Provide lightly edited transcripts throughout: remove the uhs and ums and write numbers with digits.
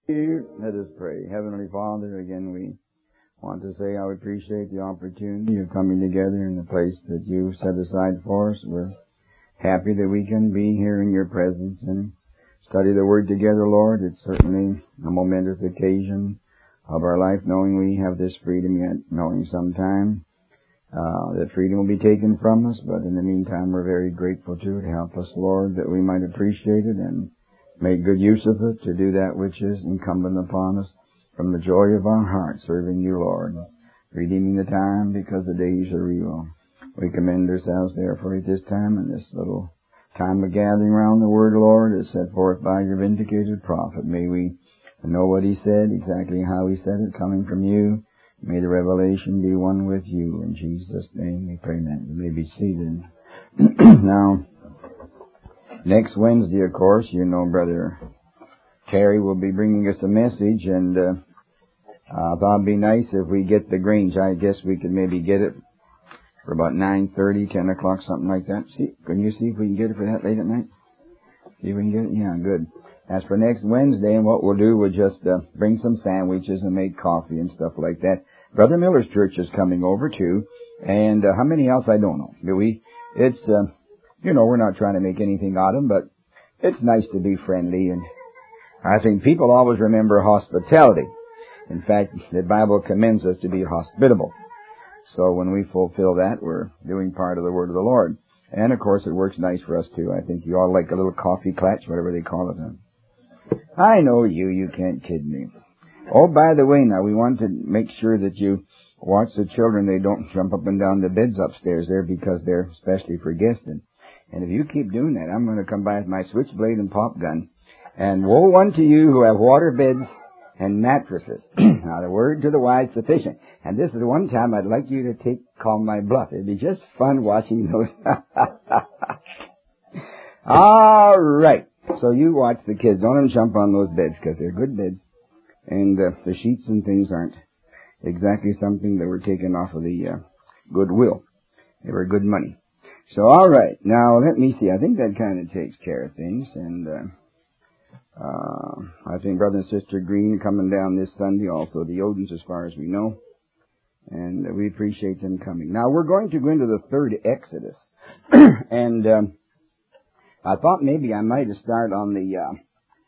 Let us pray. Heavenly Father, again we want to say how we appreciate the opportunity of coming together in the place that you've set aside for us. We're happy that we can be here in your presence and study the Word together, Lord. It's certainly a momentous occasion of our life, knowing we have this freedom, yet knowing sometime that freedom will be taken from us. But in the meantime, we're very grateful to it. Help us, Lord, that we might appreciate it and make good use of it to do that which is incumbent upon us from the joy of our heart, serving you, Lord, redeeming the time because the days are evil. We commend ourselves, therefore, at this time and this little time of gathering around the Word, Lord, is set forth by your vindicated prophet. May we know what he said, exactly how he said it, coming from you. May the revelation be one with you. In Jesus' name we pray, amen. You may be seated. Now, next Wednesday, of course, you know Brother Terry will be bringing us a message, and I thought it'd be nice if we get the Grange. I guess we could maybe get it for about 9:30, 10 o'clock, something like that. Can you see if we can get it for that late at night? See if we can get it? Yeah, good. As for next Wednesday, and what we'll do, we'll just bring some sandwiches and make coffee and stuff like that. Brother Miller's church is coming over too, and how many else I don't know. It's we're not trying to make anything out of them, but it's nice to be friendly, and I think people always remember hospitality. In fact, the Bible commends us to be hospitable. So when we fulfill that, we're doing part of the word of the Lord. And of course, it works nice for us too. I think you all like a little coffee clutch, whatever they call it. I know you can't kid me. Oh, by the way, now, we want to make sure that you watch the children. They don't jump up and down the beds upstairs there because they're especially for guesting. And if you keep doing that, I'm going to come by with my switchblade and pop gun. And woe unto you who have water beds and mattresses. Now, the word to the wise sufficient. And this is one time I'd like you to call my bluff. It'd be just fun watching those. All right. So you watch the kids. Don't let them jump on those beds because they're good beds. And the sheets and things aren't exactly something that were taken off of the Goodwill. They were good money. So, all right. Now, let me see. I think that kind of takes care of things. And I think Brother and Sister Green coming down this Sunday, also the Odins, as far as we know. And we appreciate them coming. Now, we're going to go into the third Exodus. And I thought maybe I might have started on the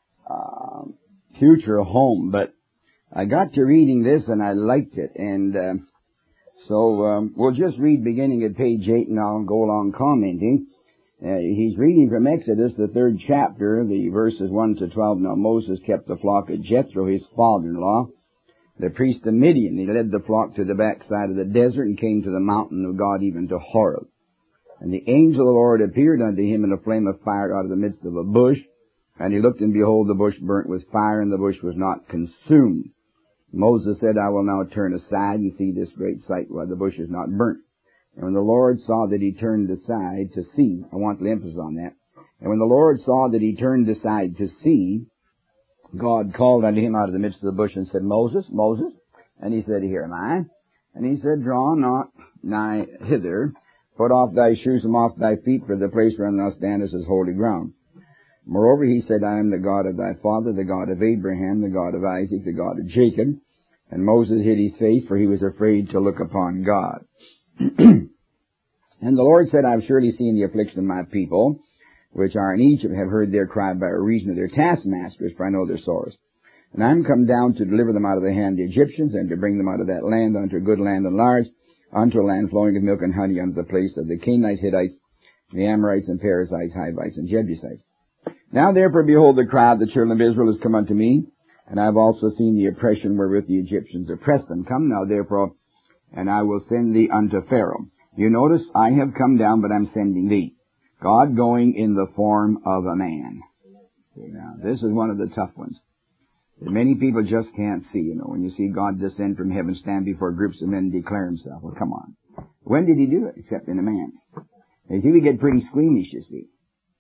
future home, but I got to reading this and I liked it. And so we'll just read beginning at page 8, and I'll go along commenting. He's reading from Exodus, the 3rd chapter, the verses 1 to 12. Now Moses kept the flock of Jethro, his father-in-law, the priest of Midian. He led the flock to the backside of the desert and came to the mountain of God, even to Horeb. And the angel of the Lord appeared unto him in a flame of fire out of the midst of a bush. And he looked, and behold, the bush burnt with fire, and the bush was not consumed. Moses said, I will now turn aside and see this great sight, why the bush is not burnt. And when the Lord saw that he turned aside to see, I want the emphasis on that. And when the Lord saw that he turned aside to see, God called unto him out of the midst of the bush and said, Moses, Moses. And he said, Here am I. And he said, Draw not nigh hither. Put off thy shoes from off thy feet, for the place wherein thou standest is holy ground. Moreover, he said, I am the God of thy father, the God of Abraham, the God of Isaac, the God of Jacob. And Moses hid his face, for he was afraid to look upon God. And the Lord said, I have surely seen the affliction of my people, which are in Egypt, have heard their cry by reason of their taskmasters, for I know their sorrows. And I am come down to deliver them out of the hand of the Egyptians, and to bring them out of that land unto a good land and large, unto a land flowing with milk and honey, unto the place of the Canaanites, Hittites, the Amorites, and Perizzites, Hivites, and Jebusites. Now therefore, behold, the cry of the children of Israel is come unto me, and I have also seen the oppression wherewith the Egyptians oppress them. Come now therefore, and I will send thee unto Pharaoh. You notice, I have come down, but I'm sending thee. God going in the form of a man. Now, this is one of the tough ones that many people just can't see, when you see God descend from heaven, stand before groups of men and declare himself. Well, come on. When did he do it? Except in a man. You see, we get pretty squeamish, you see.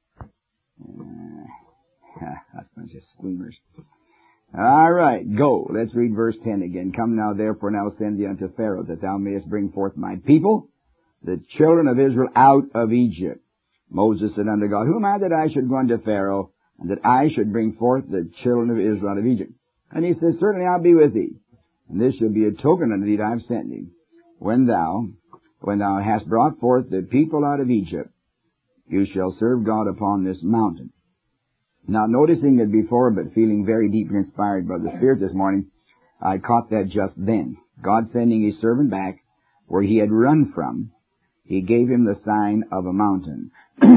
That's a bunch of squeamers. All right, go. Let's read verse 10 again. Come now, therefore, now send thee unto Pharaoh, that thou mayest bring forth my people, the children of Israel, out of Egypt. Moses said unto God, Who am I that I should go unto Pharaoh, and that I should bring forth the children of Israel out of Egypt? And he says, certainly I'll be with thee. And this shall be a token unto thee that I have sent thee. When thou hast brought forth the people out of Egypt, you shall serve God upon this mountain. Now, noticing it before, but feeling very deeply inspired by the Spirit this morning, I caught that just then. God sending his servant back where he had run from, he gave him the sign of a mountain.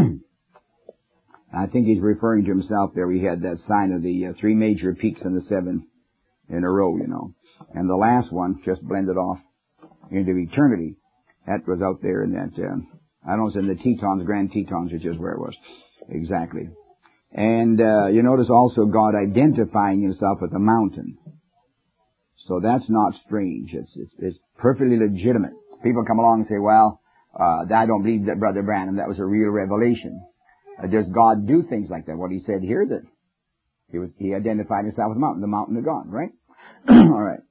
I think he's referring to himself there. We had that sign of the 3 major peaks and the 7 in a row, you know. And the last one just blended off into eternity. That was out there in that, I don't know, it's in the Tetons, Grand Tetons, which is where it was. Exactly. And you notice also God identifying himself with a mountain. So that's not strange. It's perfectly legitimate. People come along and say, well, I don't believe that, Brother Branham, that was a real revelation. Does God do things like that? What he said here, that he identified himself with the mountain of God, right? All right.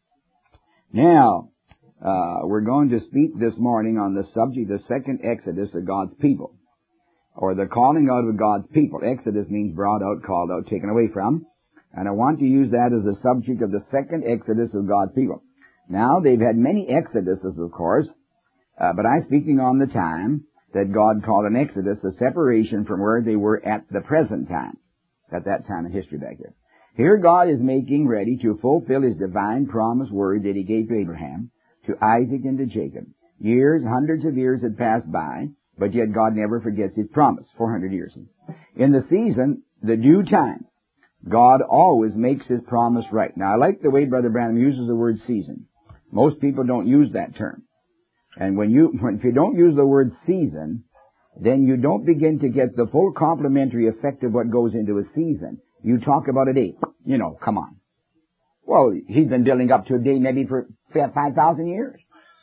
Now, we're going to speak this morning on the subject, the second exodus of God's people, or the calling out of God's people. Exodus means brought out, called out, taken away from. And I want to use that as a subject of the second exodus of God's people. Now, they've had many exoduses, of course, but I'm speaking on the time that God called an exodus, a separation from where they were at the present time, at that time in history back there. Here God is making ready to fulfill his divine promise word that he gave to Abraham, to Isaac, and to Jacob. Years, hundreds of years had passed by, but yet God never forgets his promise, 400 years. In the season, the due time, God always makes his promise right. Now, I like the way Brother Branham uses the word season. Most people don't use that term. And if you don't use the word season, then you don't begin to get the full complementary effect of what goes into a season. You talk about a day. You know, come on. Well, he's been building up to a day maybe for 5,000 years.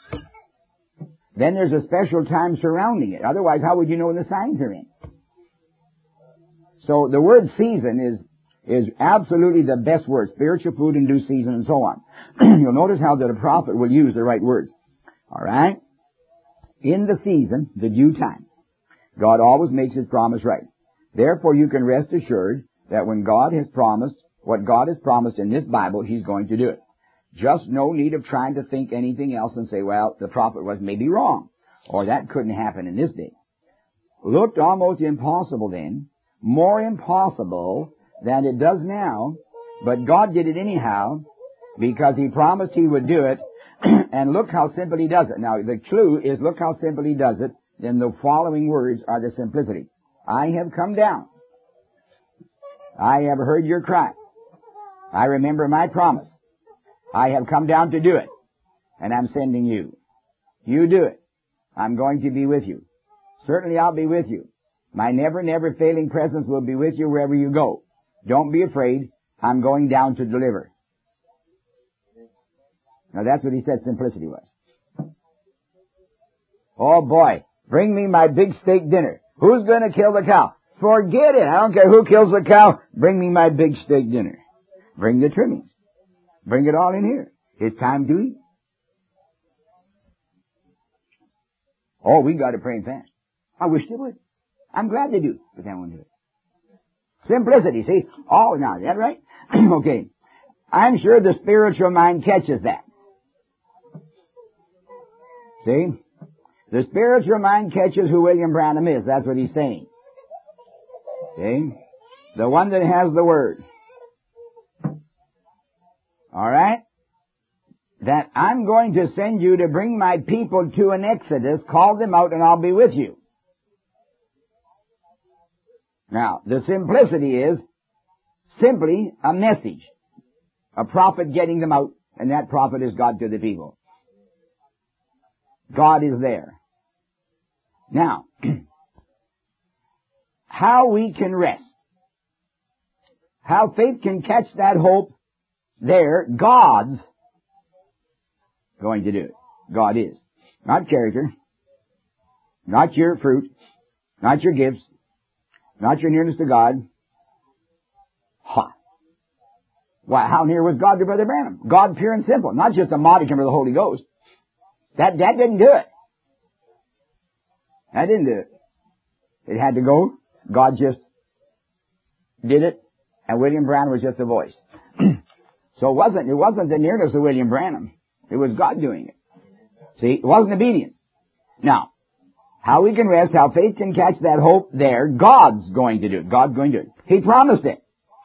Then there's a special time surrounding it. Otherwise, how would you know when the signs are in? So the word season is absolutely the best word. Spiritual food in due season and so on. You'll notice how that a prophet will use the right words. All right? In the season, the due time, God always makes his promise right. Therefore, you can rest assured that when God has promised, what God has promised in this Bible, he's going to do it. Just no need of trying to think anything else and say, well, the prophet was maybe wrong, or that couldn't happen in this day. Looked almost impossible then, more impossible than it does now, but God did it anyhow, because he promised he would do it, and look how simple he does it. Now, the clue is look how simple he does it. Then the following words are the simplicity. I have come down. I have heard your cry. I remember my promise. I have come down to do it. And I'm sending you. You do it. I'm going to be with you. Certainly I'll be with you. My never, never failing presence will be with you wherever you go. Don't be afraid. I'm going down to deliver. Now that's what he said simplicity was. Oh boy, bring me my big steak dinner. Who's going to kill the cow? Forget it. I don't care who kills the cow. Bring me my big steak dinner. Bring the trimmings. Bring it all in here. It's time to eat. Oh, we got to pray and fast. I wish they would. I'm glad they do, but they won't do it. Simplicity, see? Oh, now, is that right? Okay. I'm sure the spiritual mind catches that. See? The spiritual mind catches who William Branham is. That's what he's saying. See? The one that has the Word. All right? That I'm going to send you to bring my people to an exodus, call them out, and I'll be with you. Now, the simplicity is simply a message. A prophet getting them out, and that prophet is God to the people. God is there. Now, how we can rest. How faith can catch that hope there, God's going to do it. God is. Not character. Not your fruit. Not your gifts. Not your nearness to God. Ha! Why, how near was God to Brother Branham? God pure and simple. Not just a modicum of the Holy Ghost. That didn't do it. That didn't do it. It had to go. God just did it. And William Branham was just a voice. So it wasn't the nearness of William Branham. It was God doing it. See, it wasn't obedience. Now, how we can rest, how faith can catch that hope there, God's going to do it. God's going to do it. He promised it.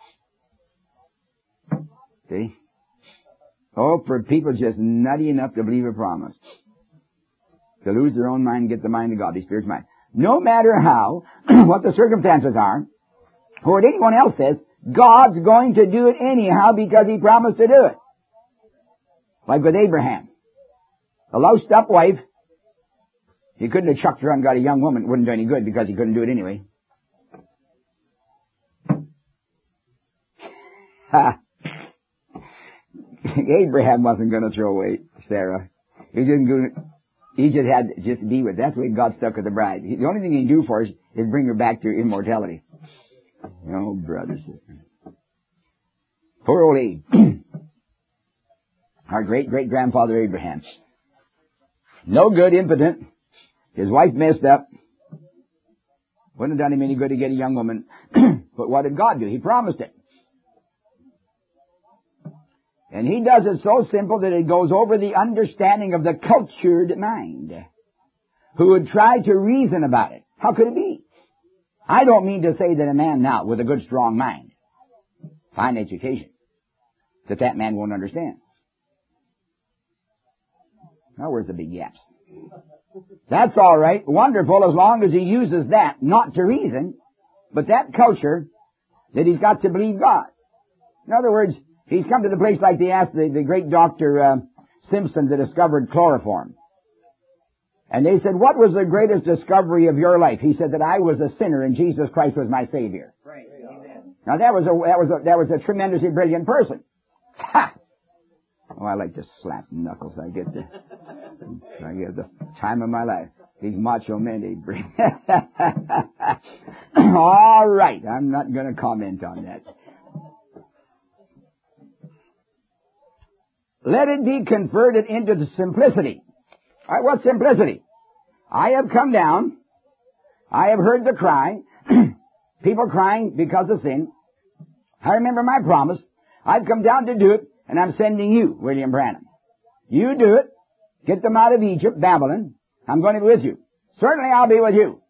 See? Oh, for people just nutty enough to believe a promise. To lose their own mind and get the mind of God, the Spirit's mind. No matter how, what the circumstances are, or what anyone else says, God's going to do it anyhow because He promised to do it. Like with Abraham. A loused up wife, he couldn't have chucked her and got a young woman. It wouldn't do any good because he couldn't do it anyway. Abraham wasn't going to throw away Sarah. He just had to just be with her. That's the way God stuck with the bride. The only thing He can do for us is bring her back to immortality. Oh, brother, sister. Poor old Abe. Our great-great-grandfather Abraham. No good, impotent. His wife messed up. Wouldn't have done him any good to get a young woman. But what did God do? He promised it. And He does it so simple that it goes over the understanding of the cultured mind, who would try to reason about it. How could it be? I don't mean to say that a man now with a good, strong mind, fine education, that man won't understand. Now, where's the big gaps? That's all right, wonderful, as long as he uses that, not to reason, but that culture that he's got to believe God. In other words, he's come to the place like they asked the great Dr. Simpson that discovered chloroform. And they said, what was the greatest discovery of your life? He said that I was a sinner and Jesus Christ was my Savior. Right. Now that was a tremendously brilliant person. Ha! Oh, I like to slap knuckles. I get the time of my life. These macho men, they bring. All right. I'm not going to comment on that. Let it be converted into the simplicity. All right, what's simplicity? I have come down. I have heard the cry. People crying because of sin. I remember my promise. I've come down to do it. And I'm sending you, William Branham. You do it. Get them out of Egypt, Babylon. I'm going to be with you. Certainly I'll be with you.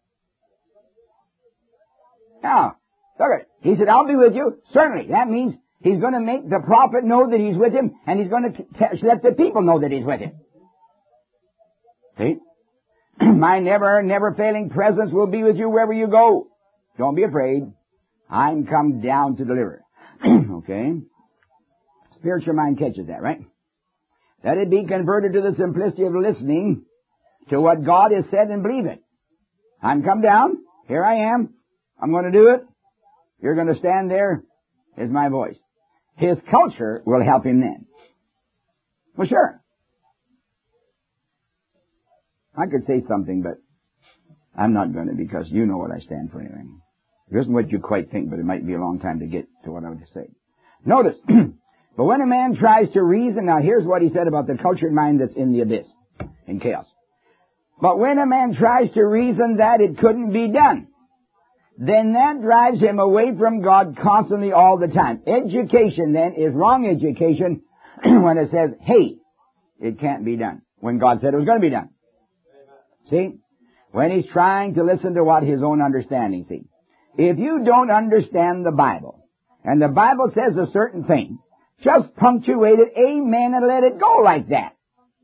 Now, look at it. He said, I'll be with you. Certainly. That means He's going to make the prophet know that he's with him, and He's going to let the people know that he's with him. See? My never failing presence will be with you wherever you go. Don't be afraid. I'm come down to deliver. Okay? Spiritual mind catches that, right? Let it be converted to the simplicity of listening to what God has said and believe it. I'm come down. Here I am. I'm going to do it. You're going to stand there. Is my voice. His culture will help him then. Well, sure. I could say something, but I'm not going to because you know what I stand for anyway. It isn't what you quite think, but it might be a long time to get to what I would say. Notice, but when a man tries to reason, now here's what he said about the cultured mind that's in the abyss, in chaos. But when a man tries to reason that it couldn't be done, then that drives him away from God constantly all the time. Education then is wrong education when it says, hey, it can't be done, when God said it was going to be done. See? When he's trying to listen to what his own understanding, see. If you don't understand the Bible, and the Bible says a certain thing, just punctuate it, amen, and let it go like that.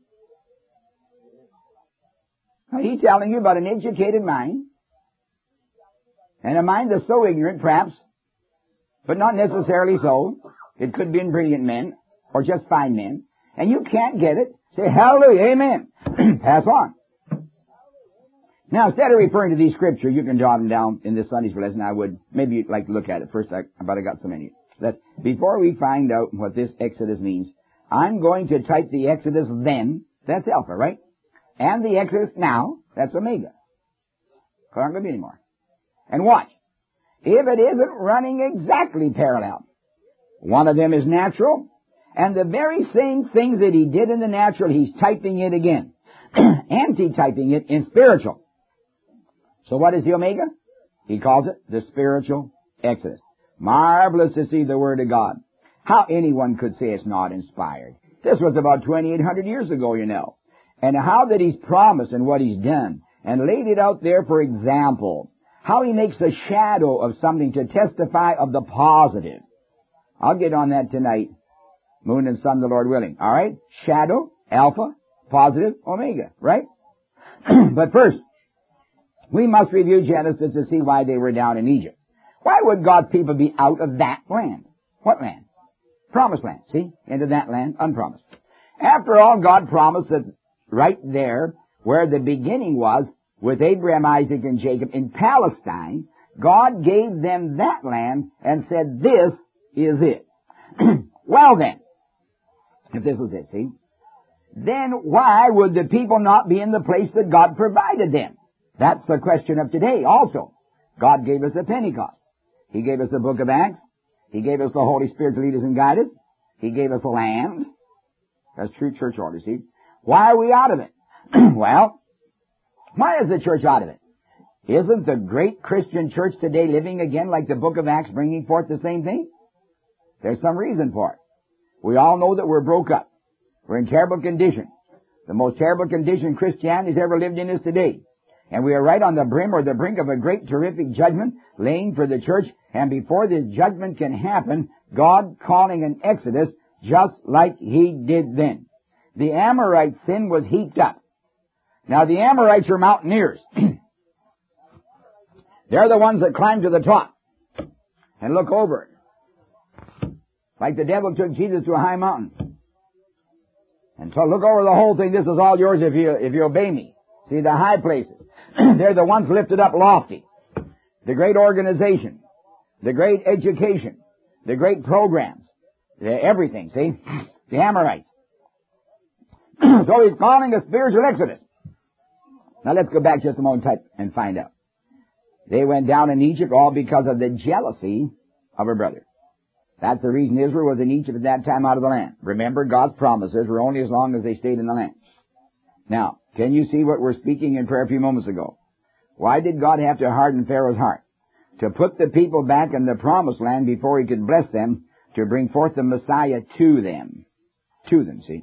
Now, he's telling you about an educated mind, and a mind that's so ignorant, perhaps, but not necessarily so. It could be in brilliant men, or just fine men, and you can't get it. Say, hallelujah, amen. Pass on. Now, instead of referring to these scriptures, you can jot them down in this Sunday's lesson. I would maybe like to look at it first, but I got so many. Before we find out what this Exodus means, I'm going to type the Exodus then, that's Alpha, right? And the Exodus now, that's Omega. There aren't going to be any more. And watch. If it isn't running exactly parallel, one of them is natural, and the very same things that he did in the natural, he's typing it again. Anti-typing it in spiritual. So what is the Omega? He calls it the spiritual Exodus. Marvelous to see the Word of God. How anyone could say it's not inspired? This was about 2,800 years ago, you know. And how that He's promised and what He's done and laid it out there for example. How He makes a shadow of something to testify of the positive. I'll get on that tonight. Moon and sun, the Lord willing. All right? Shadow, alpha, positive, omega. Right? But first, we must review Genesis to see why they were down in Egypt. Why would God's people be out of that land? What land? Promised land. See? Into that land, unpromised. After all, God promised that right there, where the beginning was, with Abraham, Isaac, and Jacob in Palestine, God gave them that land and said, this is it. Well then, if this was it, see, then why would the people not be in the place that God provided them? That's the question of today also. God gave us a Pentecost. He gave us the book of Acts. He gave us the Holy Spirit to lead us and guide us. He gave us a land. That's true church order, see. Why are we out of it? Well, why is the church out of it? Isn't the great Christian church today living again like the book of Acts, bringing forth the same thing? There's some reason for it. We all know that we're broke up. We're in terrible condition. The most terrible condition Christianity has ever lived in is today. And we are right on the brim or the brink of a great terrific judgment laying for the church. And before this judgment can happen, God calling an exodus just like He did then. The Amorite sin was heaped up. Now the Amorites are mountaineers. They're the ones that climb to the top and look over it. Like the devil took Jesus to a high mountain. And so look over the whole thing. This is all yours if you obey me. See, the high places. They're the ones lifted up lofty. The great organization. The great education. The great programs. Everything, see? The Amorites. So He's calling a spiritual exodus. Now let's go back just a moment and find out. They went down in Egypt all because of the jealousy of her brother. That's the reason Israel was in Egypt at that time out of the land. Remember, God's promises were only as long as they stayed in the land. Now, can you see what we're speaking in prayer a few moments ago? Why did God have to harden Pharaoh's heart? To put the people back in the promised land before He could bless them, to bring forth the Messiah to them. To them, see?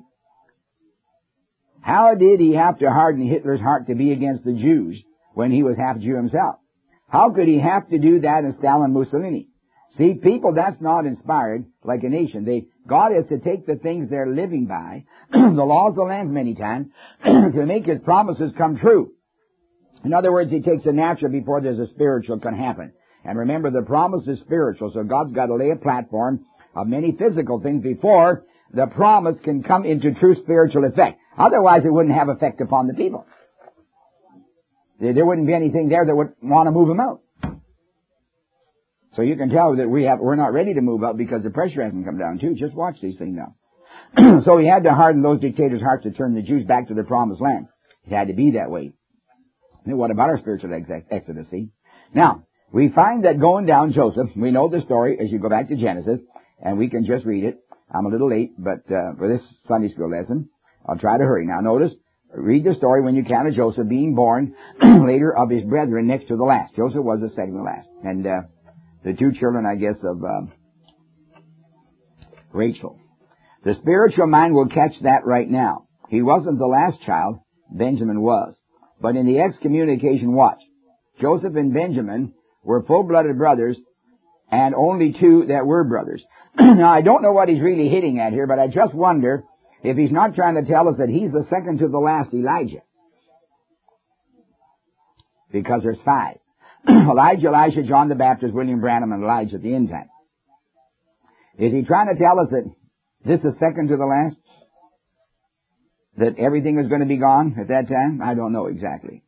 How did He have to harden Hitler's heart to be against the Jews when he was half Jew himself? How could He have to do that in Stalin Mussolini? See, people, that's not inspired like a nation. God is to take the things they're living by, the laws of the land many times, to make His promises come true. In other words, He takes a natural before there's a spiritual can happen. And remember, the promise is spiritual, so God's got to lay a platform of many physical things before the promise can come into true spiritual effect. Otherwise, it wouldn't have effect upon the people. There wouldn't be anything there that would want to move them out. So you can tell that we're not ready to move out because the pressure hasn't come down too. Just watch these things now. So He had to harden those dictators' hearts to turn the Jews back to their promised land. It had to be that way. Now, what about our spiritual exodus, see? Now, we find that going down Joseph, we know the story as you go back to Genesis, and we can just read it. I'm a little late, but for this Sunday school lesson, I'll try to hurry. Now notice, read the story when you can of Joseph being born later of his brethren next to the last. Joseph was the second to last. And the two children, I guess, of Rachel. The spiritual mind will catch that right now. He wasn't the last child. Benjamin was. But in the excommunication, watch. Joseph and Benjamin were full-blooded brothers and only two that were brothers. Now, I don't know what he's really hitting at here, but I just wonder if he's not trying to tell us that he's the second to the last Elijah. Because there's five. Elijah, Elisha, John the Baptist, William Branham, and Elijah at the end time. Is he trying to tell us that this is second to the last? That everything is going to be gone at that time? I don't know exactly.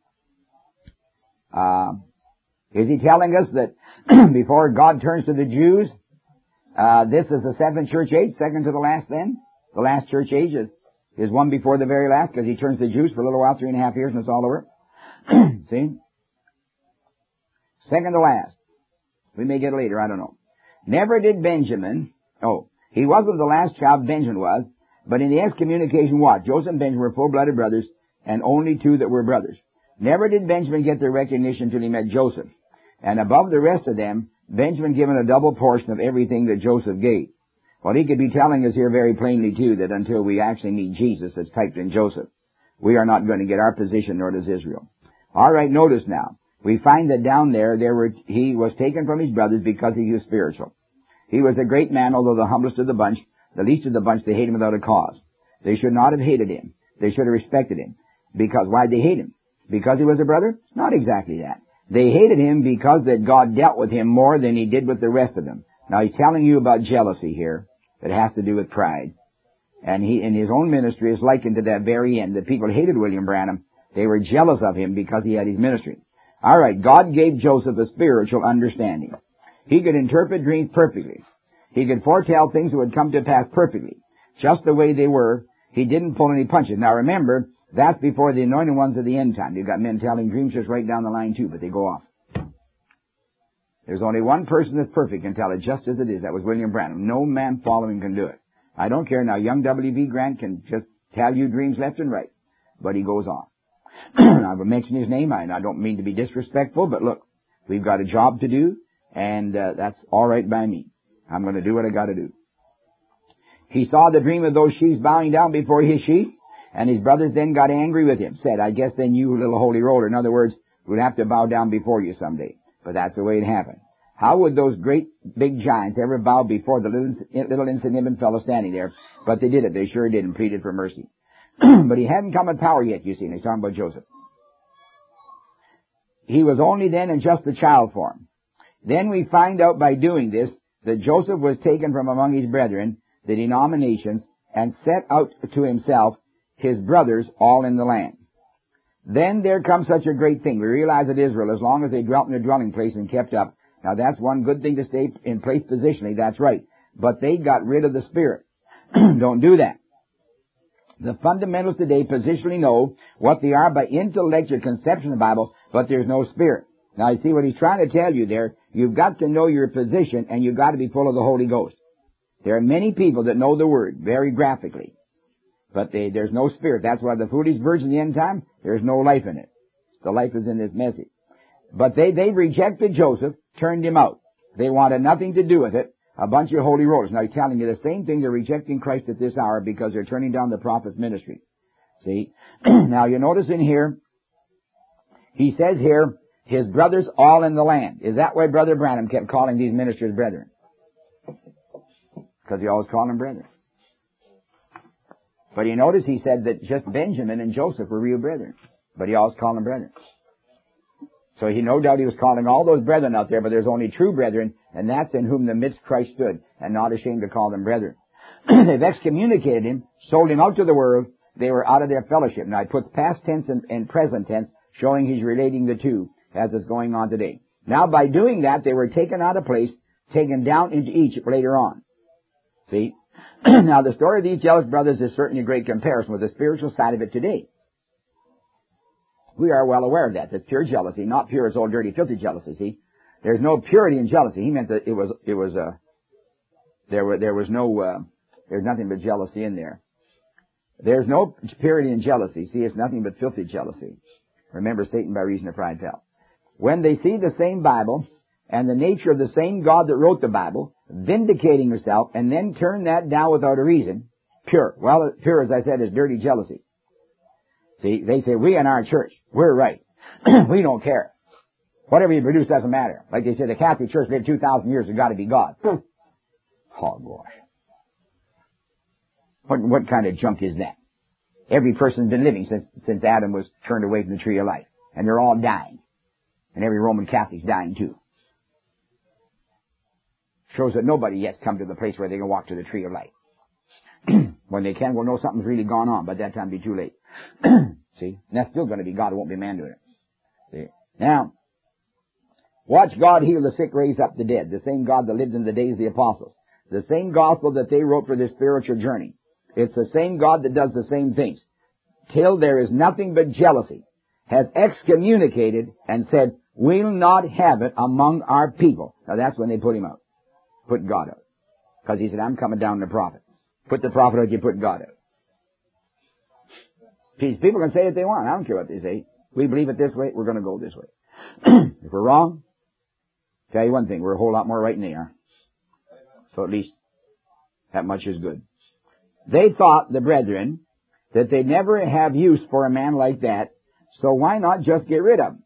Is he telling us that before God turns to the Jews, this is the seventh church age, second to the last then? The last church age is one before the very last because He turns to the Jews for a little while, 3.5 years, and it's all over. See? Second to last. We may get it later, I don't know. Never did Benjamin, he wasn't the last child, Benjamin was, but in the excommunication, what? Joseph and Benjamin were full-blooded brothers, and only two that were brothers. Never did Benjamin get the recognition until he met Joseph. And above the rest of them, Benjamin given a double portion of everything that Joseph gave. Well, he could be telling us here very plainly, too, that until we actually meet Jesus, as typed in Joseph, we are not going to get our position, nor does Israel. All right, notice now. We find that down there, he was taken from his brothers because he was spiritual. He was a great man, although the humblest of the bunch, the least of the bunch, they hate him without a cause. They should not have hated him. They should have respected him. Because, why'd they hate him? Because he was a brother? Not exactly that. They hated him because that God dealt with him more than he did with the rest of them. Now, he's telling you about jealousy here that has to do with pride. And he, in his own ministry, is likened to that very end. The people hated William Branham. They were jealous of him because he had his ministry. All right, God gave Joseph a spiritual understanding. He could interpret dreams perfectly. He could foretell things that would come to pass perfectly, just the way they were. He didn't pull any punches. Now remember, that's before the anointed ones of the end time. You've got men telling dreams just right down the line too, but they go off. There's only one person that's perfect can tell it just as it is. That was William Branham. No man following can do it. I don't care now. Young W.B. Grant can just tell you dreams left and right, but he goes on. I will mention his name. I don't mean to be disrespectful, but look, we've got a job to do, and that's all right by me. I'm going to do what I got to do. He saw the dream of those sheaves bowing down before his sheaf, and his brothers then got angry with him. Said, I guess then you little holy roller. In other words, we'll have to bow down before you someday. But that's the way it happened. How would those great big giants ever bow before the little insignificant fellow standing there? But they did it. They sure did and pleaded for mercy. But he hadn't come in power yet, you see. And he's talking about Joseph. He was only then in just the child form. Then we find out by doing this that Joseph was taken from among his brethren, the denominations, and set out to himself his brothers all in the land. Then there comes such a great thing. We realize that Israel, as long as they dwelt in their dwelling place and kept up, now that's one good thing to stay in place positionally, that's right. But they got rid of the Spirit. Don't do that. The fundamentals today positionally know what they are by intellectual conception of the Bible, but there's no Spirit. Now you see what he's trying to tell you there. You've got to know your position, and you've got to be full of the Holy Ghost. There are many people that know the Word very graphically, but there's no Spirit. That's why the foolish virgin in the end time, there's no life in it. The life is in this message. But they rejected Joseph, turned him out. They wanted nothing to do with it. A bunch of holy rollers. Now he's telling you the same thing. They're rejecting Christ at this hour because they're turning down the prophet's ministry. See? Now you notice in here, he says here, his brothers all in the land. Is that why Brother Branham kept calling these ministers brethren? Because he always called them brethren. But you notice he said that just Benjamin and Joseph were real brethren. But he always called them brethren. So no doubt he was calling all those brethren out there, but there's only true brethren, and that's in whom the midst Christ stood, and not ashamed to call them brethren. They've excommunicated him, sold him out to the world. They were out of their fellowship. Now it puts past tense and present tense, showing he's relating the two, as is going on today. Now by doing that, they were taken out of place, taken down into Egypt later on. See? Now the story of these jealous brothers is certainly a great comparison with the spiritual side of it today. We are well aware of that. That's pure jealousy, not pure as old, dirty, filthy jealousy, see? There's no purity in jealousy. He meant that there's nothing but jealousy in there. There's no purity in jealousy. See, it's nothing but filthy jealousy. Remember, Satan by reason of pride fell. When they see the same Bible and the nature of the same God that wrote the Bible, vindicating himself, and then turn that down without a reason, pure. Well, pure, as I said, is dirty jealousy. See, they say, we in our church, we're right. We don't care. Whatever you produce doesn't matter. Like they say, the Catholic Church lived 2,000 years, it's got to be God. Hogwash. What kind of junk is that? Every person's been living since Adam was turned away from the tree of life. And they're all dying. And every Roman Catholic's dying too. Shows that nobody yet's come to the place where they can walk to the tree of life. When they can, we'll know something's really gone on. By that time, it'll be too late. See? And that's still going to be God. It won't be man doing it. See? Now, watch God heal the sick, raise up the dead. The same God that lived in the days of the apostles. The same gospel that they wrote for their spiritual journey. It's the same God that does the same things. Till there is nothing but jealousy. Has excommunicated and said, we'll not have it among our people. Now that's when they put him out. Put God out. Because he said, I'm coming down to the prophet. Put the prophet out, you put God out. People can say what they want. I don't care what they say. We believe it this way, we're going to go this way. If we're wrong, tell you one thing, we're a whole lot more right than they are. So at least That much is good. They thought, the brethren, that they'd never have use for a man like that, so why not just get rid of him?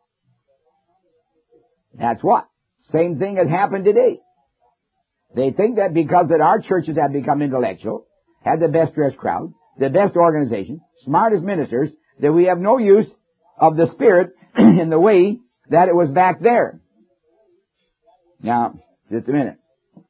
That's what. Same thing has happened today. They think that because that our churches have become intellectual, have the best dressed crowd, the best organization, smartest ministers, that we have no use of the Spirit in the way that it was back there. Now, just a minute.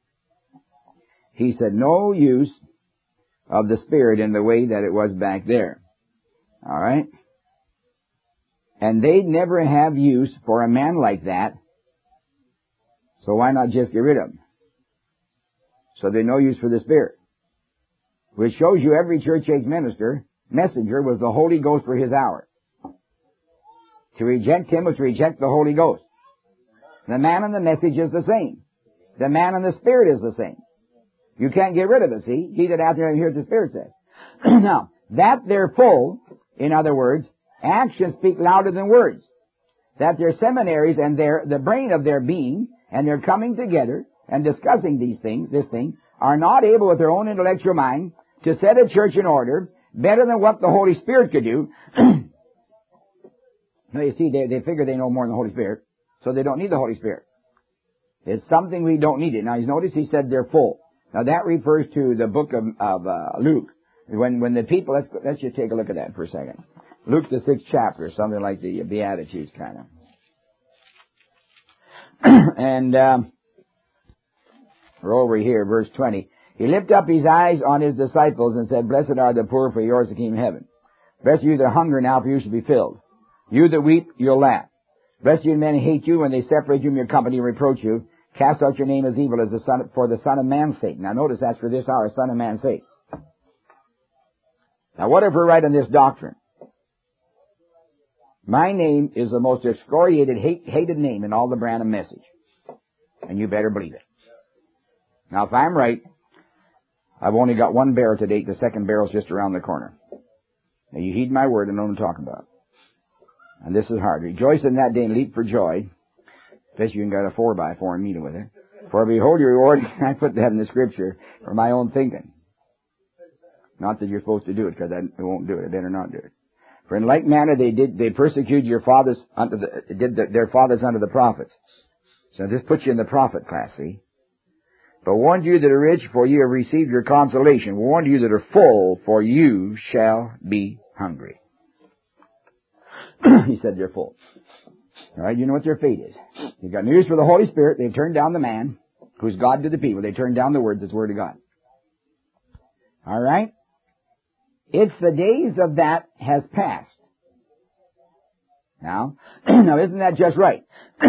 He said no use of the Spirit in the way that it was back there. All right? And they'd never have use for a man like that, so why not just get rid of him? So there's no use for the Spirit. Which shows you every church age messenger was the Holy Ghost for his hour. To reject him was to reject the Holy Ghost. The man and the message is the same. The man and the Spirit is the same. You can't get rid of it, see? He that hath ear, hear what the Spirit says. Now, that they're full, in other words, actions speak louder than words. That their seminaries and the brain of their being, and they're coming together and discussing this thing, are not able with their own intellectual mind to set a church in order better than what the Holy Spirit could do. Now, you see, they figure they know more than the Holy Spirit, so they don't need the Holy Spirit. It's something we don't need it. Now, notice he said they're full. Now, that refers to the book of Luke. When the people, let's just take a look at that for a second. Luke, the 6th chapter, something like the Beatitudes, kind of. And we're over here, verse 20. He lifted up his eyes on his disciples and said, Blessed are the poor, for yours is the kingdom of heaven. Blessed are you that hunger now, for you shall be filled. You that weep, you'll laugh. Blessed are you men who hate you, when they separate you from your company and reproach you. Cast out your name as evil as for the Son of Man's sake. Now notice that's for this hour, Son of Man's sake. Now what if we're right on this doctrine? My name is the most excoriated, hated name in all the Branham message. And you better believe it. Now if I'm right, I've only got one barrel to date. The second barrel's just around the corner. Now you heed my word and know what I'm talking about. And this is hard. Rejoice in that day and leap for joy. Especially you can got a 4x4 and meet it with it. For behold your reward. I put that in the scripture for my own thinking. Not that you're supposed to do it, because I won't do it. I better not do it. For in like manner they persecuted your fathers their fathers unto the prophets. So this puts you in the prophet class, see? But warned you that are rich, for you have received your consolation. Warned you that are full, for you shall be hungry. He said they're full. All right, you know what their fate is. You've got news for the Holy Spirit. They've turned down the man, who's God to the people. They turned down the word that's the word of God. All right? It's the days of that has passed. Now isn't that just right?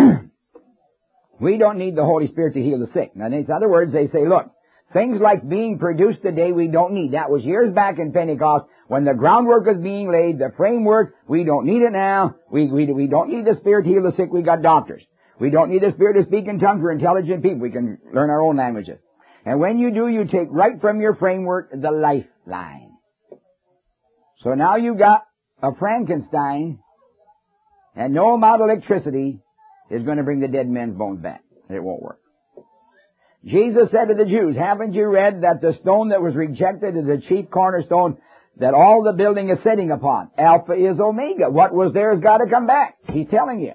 We don't need the Holy Spirit to heal the sick. Now, in other words, they say, look, things like being produced today we don't need. That was years back in Pentecost when the groundwork was being laid, the framework, we don't need it now. We don't need the Spirit to heal the sick. We got doctors. We don't need the Spirit to speak in tongues. We're intelligent people. We can learn our own languages. And when you do, you take right from your framework the lifeline. So now you got a Frankenstein, and no amount of electricity is going to bring the dead men's bones back. It won't work. Jesus said to the Jews, haven't you read that the stone that was rejected is the chief cornerstone that all the building is sitting upon? Alpha is Omega. What was there has got to come back. He's telling you.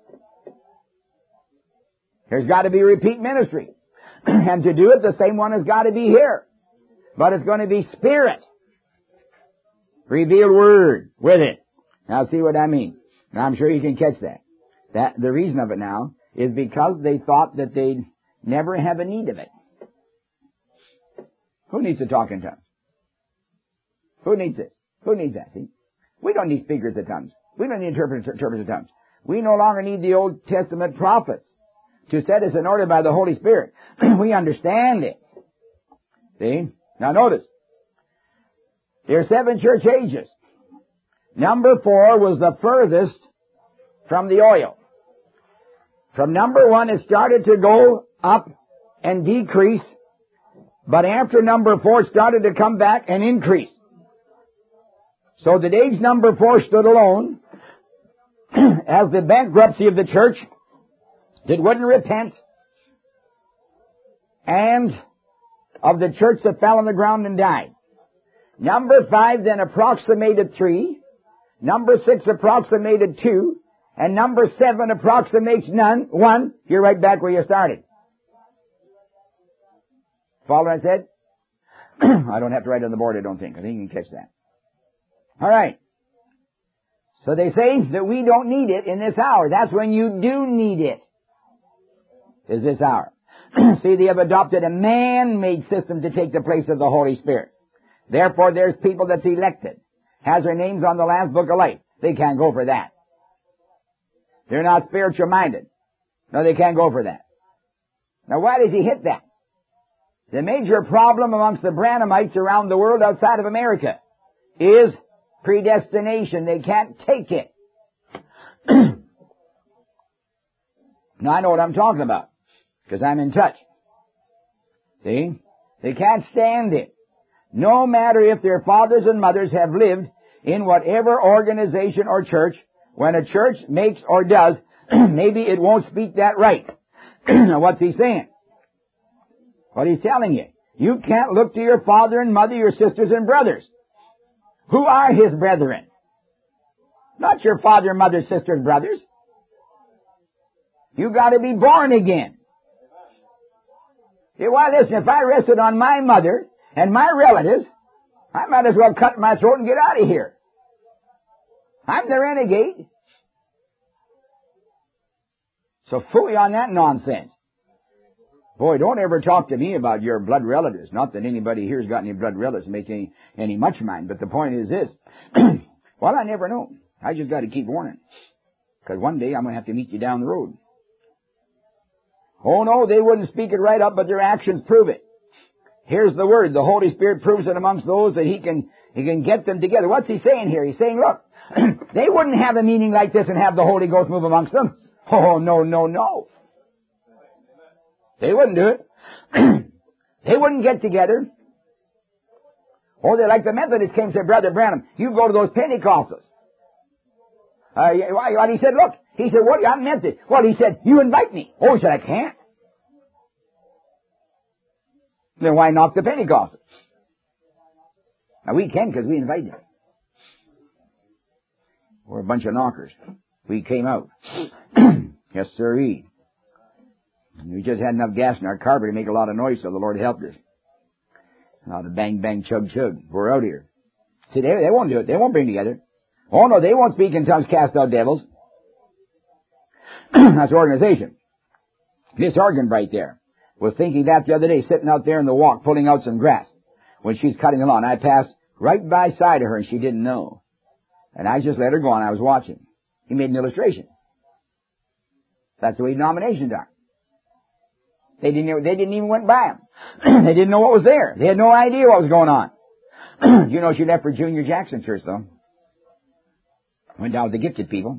There's got to be repeat ministry. And to do it, the same one has got to be here. But it's going to be Spirit. Revealed Word with it. Now see what I mean. Now I'm sure you can catch that. The reason of it now is because they thought that they'd never have a need of it. Who needs to talk in tongues? Who needs it? Who needs that? See? We don't need speakers of tongues. We don't need interpreters of tongues. We no longer need the Old Testament prophets to set us in order by the Holy Spirit. We understand it. See? Now notice. There are 7 church ages. Number 4 was the furthest from the oil. From number 1 it started to go up and decrease, but after number 4 it started to come back and increase. So that age number 4 stood alone as the bankruptcy of the church that wouldn't repent and of the church that fell on the ground and died. Number 5 then approximated 3. Number 6 approximated 2. And number 7 approximates 1. You're right back where you started. Follow what I said? I don't have to write it on the board, I don't think. I think you can catch that. All right. So they say that we don't need it in this hour. That's when you do need it, is this hour. See, they have adopted a man-made system to take the place of the Holy Spirit. Therefore, there's people that's elected, has their names on the Lamb's Book of Life. They can't go for that. They're not spiritual minded. No, they can't go for that. Now, why does he hit that? The major problem amongst the Branhamites around the world outside of America is predestination. They can't take it. Now, I know what I'm talking about, because I'm in touch. See? They can't stand it. No matter if their fathers and mothers have lived in whatever organization or church, when a church makes or does, maybe it won't speak that right. Now, what's he saying? What he's telling you. You can't look to your father and mother, your sisters and brothers. Who are his brethren? Not your father, mother, sisters, brothers. You got to be born again. Well, listen, if I rested on my mother and my relatives, I might as well cut my throat and get out of here. I'm the renegade. So phooey on that nonsense. Boy, don't ever talk to me about your blood relatives. Not that anybody here's got any blood relatives make any much mind. But the point is this. Well, I never know. I just got to keep warning. Because one day I'm going to have to meet you down the road. Oh no, they wouldn't speak it right up, but their actions prove it. Here's the word. The Holy Spirit proves it amongst those that He can get them together. What's He saying here? He's saying, look, they wouldn't have a meeting like this and have the Holy Ghost move amongst them. Oh, no, no, no. They wouldn't do it. They wouldn't get together. Or they're like the Methodists came and said, Brother Branham, you go to those Pentecostals. He said, look, he said, what? I meant it. Well, he said, you invite me. Oh, he said, I can't. Then why knock the Pentecostals? Now we can because we invited them. We're a bunch of knockers. We came out. Yes, sirree. We just had enough gas in our carburetor to make a lot of noise, so the Lord helped us. A lot of bang, bang, chug, chug. We're out here. See, they won't do it. They won't bring together. Oh, no, they won't speak in tongues, cast out devils. That's organization. Miss Organ right there was thinking that the other day, sitting out there in the walk, pulling out some grass. When she's cutting the lawn, I passed right by side of her, and she didn't know. And I just let her go, and I was watching. He made an illustration. That's the way denominations are. They didn't even went by them. They didn't know what was there. They had no idea what was going on. You know, she left for Junior Jackson Church, though. Went down with the gifted people.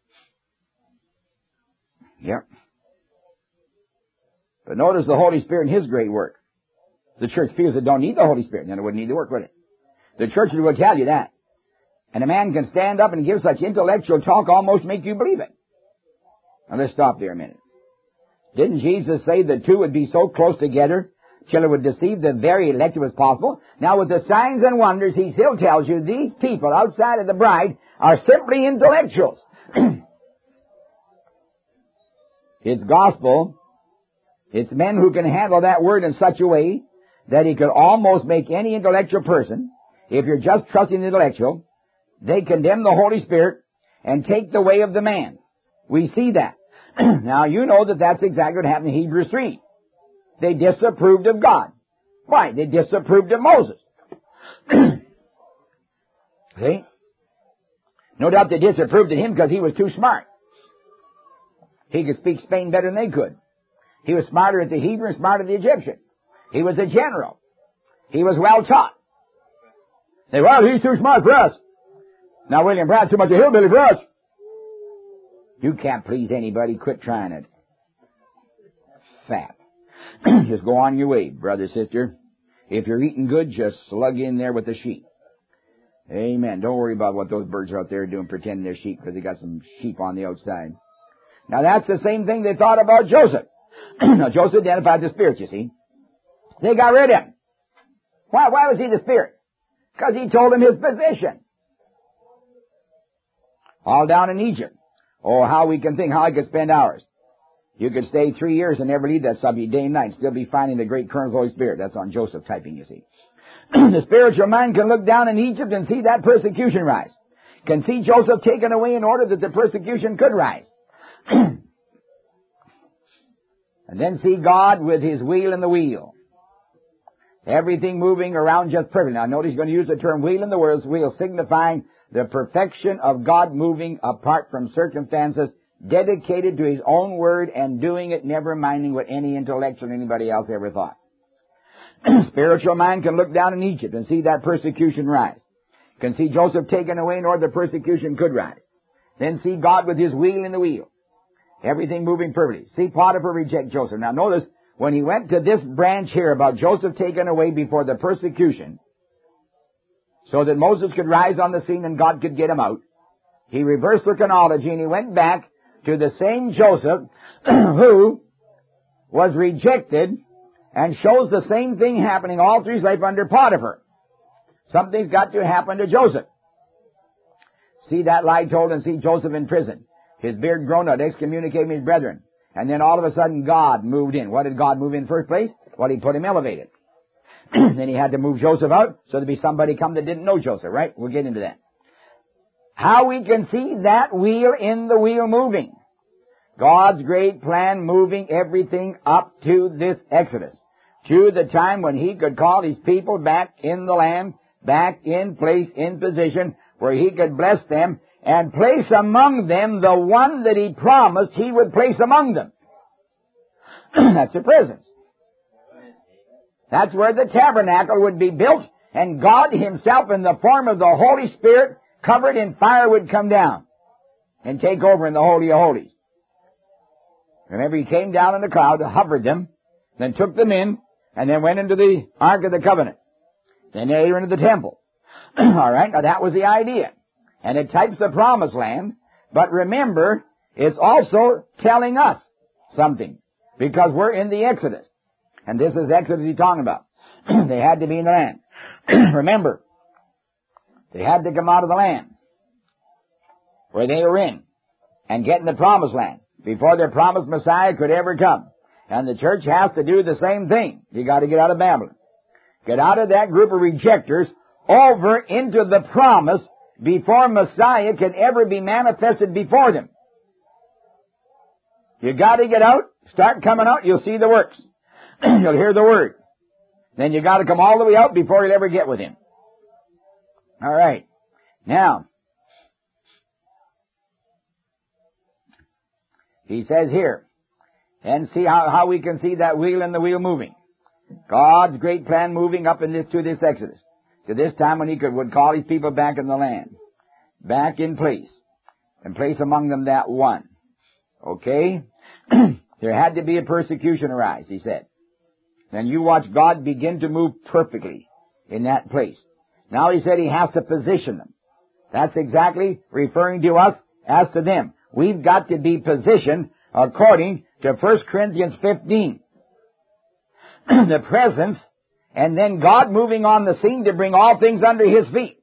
Yep. But notice the Holy Spirit and His great work. The church feels it don't need the Holy Spirit, then it wouldn't need the work, would it? The church will tell you that. And a man can stand up and give such intellectual talk almost make you believe it. Now let's stop there a minute. Didn't Jesus say the two would be so close together till it would deceive the very elect if it was possible? Now with the signs and wonders, He still tells you these people outside of the bride are simply intellectuals. It's gospel. It's men who can handle that word in such a way that He could almost make any intellectual person, if you're just trusting the intellectual, they condemn the Holy Spirit and take the way of the man. We see that. Now, you know that that's exactly what happened in Hebrews 3. They disapproved of God. Why? They disapproved of Moses. See? No doubt they disapproved of him because he was too smart. He could speak Spain better than they could. He was smarter at the Hebrew and smarter at the Egyptian. He was a general. He was well taught. They, well, he's too smart for us. Now, William Brad's too much a hillbilly for us. You can't please anybody. Quit trying it. Fat. Just go on your way, brother, sister. If you're eating good, just slug in there with the sheep. Amen. Don't worry about what those birds are out there doing, pretending they're sheep, because they got some sheep on the outside. Now, that's the same thing they thought about Joseph. Now, Joseph identified the spirits, you see. They got rid of him. Why was he the Spirit? Because he told him his position. All down in Egypt. Oh, how we can think, how I could spend hours. You could stay 3 years and never leave that subject day and night, still be finding the great kernel of the Holy Spirit. That's on Joseph typing, you see. The spiritual mind can look down in Egypt and see that persecution rise. Can see Joseph taken away in order that the persecution could rise. And then see God with his wheel in the wheel. Everything moving around just perfectly. Now notice he's going to use the term wheel in the wheel signifying the perfection of God moving apart from circumstances, dedicated to his own word and doing it, never minding what any intellect or anybody else ever thought. Spiritual mind can look down in Egypt and see that persecution rise. Can see Joseph taken away in order the persecution could rise. Then see God with his wheel in the wheel. Everything moving perfectly. See Potiphar reject Joseph. Now notice, when he went to this branch here about Joseph taken away before the persecution, so that Moses could rise on the scene and God could get him out, he reversed the chronology and he went back to the same Joseph who was rejected, and shows the same thing happening all through his life under Potiphar. Something's got to happen to Joseph. See that lie told and see Joseph in prison. His beard grown out, excommunicating his brethren. And then all of a sudden God moved in. What did God move in first place? Well, he put him elevated. Then he had to move Joseph out so there'd be somebody come that didn't know Joseph, right? We'll get into that. How we can see that wheel in the wheel moving. God's great plan moving everything up to this Exodus. To the time when he could call his people back in the land, back in place, in position, where he could bless them and place among them the one that he promised he would place among them. That's the presence. That's where the tabernacle would be built, and God himself in the form of the Holy Spirit covered in fire would come down and take over in the Holy of Holies. Remember, he came down in the cloud, hovered them, then took them in, and then went into the Ark of the Covenant. Then they were into the temple. All right, now that was the idea. And it types the promised land, but remember, it's also telling us something, because we're in the Exodus. And this is Exodus he's talking about. They had to be in the land. Remember, they had to come out of the land where they were in and get in the promised land before their promised Messiah could ever come. And the church has to do the same thing. You got to get out of Babylon. Get out of that group of rejectors over into the promise before Messiah can ever be manifested before them. You got to get out, start coming out, you'll see the works. You'll hear the word. Then you got to come all the way out before you'll ever get with him. All right. Now, he says here, and see how we can see that wheel and the wheel moving. God's great plan moving up in this to this Exodus, to this time when he would call his people back in the land, back in place, and place among them that one. Okay? There had to be a persecution arise, he said. Then you watch God begin to move perfectly in that place. Now he said he has to position them. That's exactly referring to us as to them. We've got to be positioned according to 1 Corinthians 15. The presence, and then God moving on the scene to bring all things under his feet.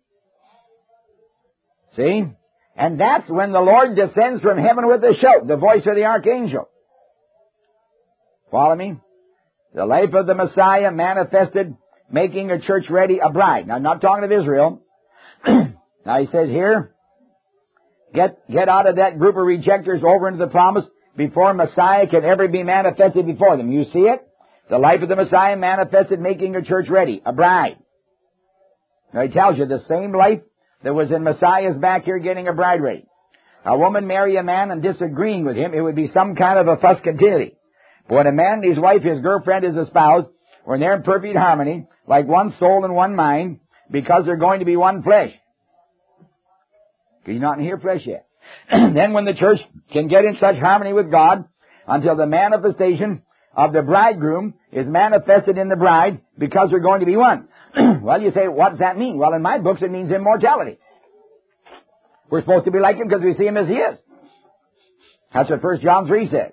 See? And that's when the Lord descends from heaven with a shout, the voice of the archangel. Follow me? The life of the Messiah manifested, making a church ready, a bride. Now, I'm not talking of Israel. Now, he says here, get out of that group of rejectors over into the promise before Messiah can ever be manifested before them. You see it? The life of the Messiah manifested, making a church ready, a bride. Now, he tells you the same life that was in Messiah's back here getting a bride ready. A woman marry a man and disagreeing with him, it would be some kind of a fuss continually. But when a man and his wife, his girlfriend, his spouse, when they're in perfect harmony, like one soul and one mind, because they're going to be one flesh. Because you're not in here flesh yet. Then when the church can get in such harmony with God, until the manifestation of the bridegroom is manifested in the bride, because they're going to be one. Well, you say, what does that mean? Well, in my books it means immortality. We're supposed to be like him because we see him as he is. That's what 1 John 3 said.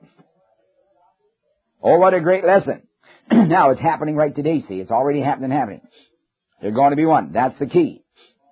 Oh, what a great lesson. Now, it's happening right today, see. It's already happening. They're going to be one. That's the key.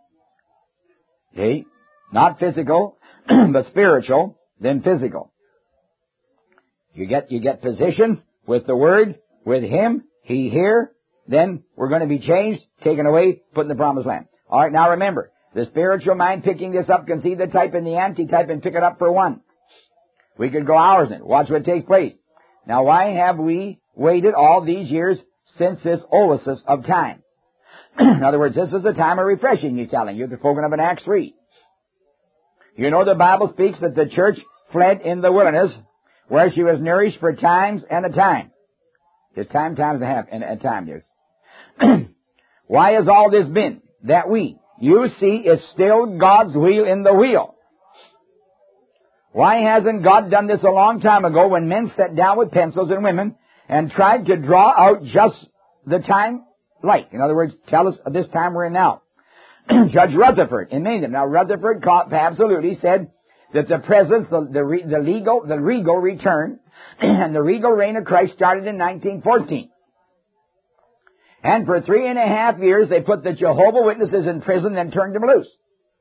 See? Not physical, but spiritual, then physical. You get position with the Word, with Him, He here, then we're going to be changed, taken away, put in the promised land. All right, now remember, the spiritual mind picking this up can see the type and the antitype and pick it up for one. We could go hours in it. Watch what takes place. Now, why have we waited all these years since this oasis of time? In other words, this is a time of refreshing, he's telling you. They're spoken of in Acts 3. You know the Bible speaks that the church fled in the wilderness where she was nourished for times and a time. There's times and a half, and a time there's. Why has all this been? That you see, it's still God's wheel in the wheel. Why hasn't God done this a long time ago when men sat down with pencils and women and tried to draw out just the time light? In other words, tell us this time we're in now. Judge Rutherford in Maine. Now Rutherford absolutely said that the presence, the regal return and the regal reign of Christ started in 1914. And for 3.5 years they put the Jehovah's Witnesses in prison and turned them loose.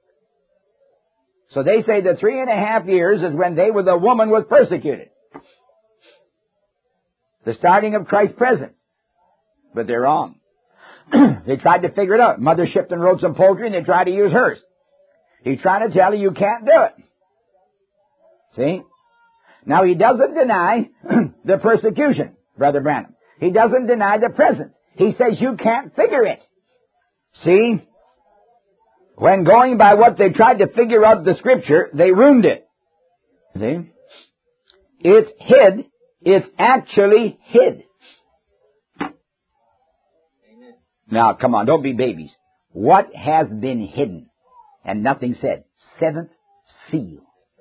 So they say the 3.5 years is when the woman was persecuted. The starting of Christ's presence. But they're wrong. They tried to figure it out. Mother Shipton wrote some poetry and they tried to use hers. He's trying to tell you can't do it. See? Now he doesn't deny the persecution, Brother Branham. He doesn't deny the presence. He says you can't figure it. See? When going by what they tried to figure out the Scripture, they ruined it. See? It's hid. It's actually hid. Now, come on, don't be babies. What has been hidden? And nothing said. Seventh seal.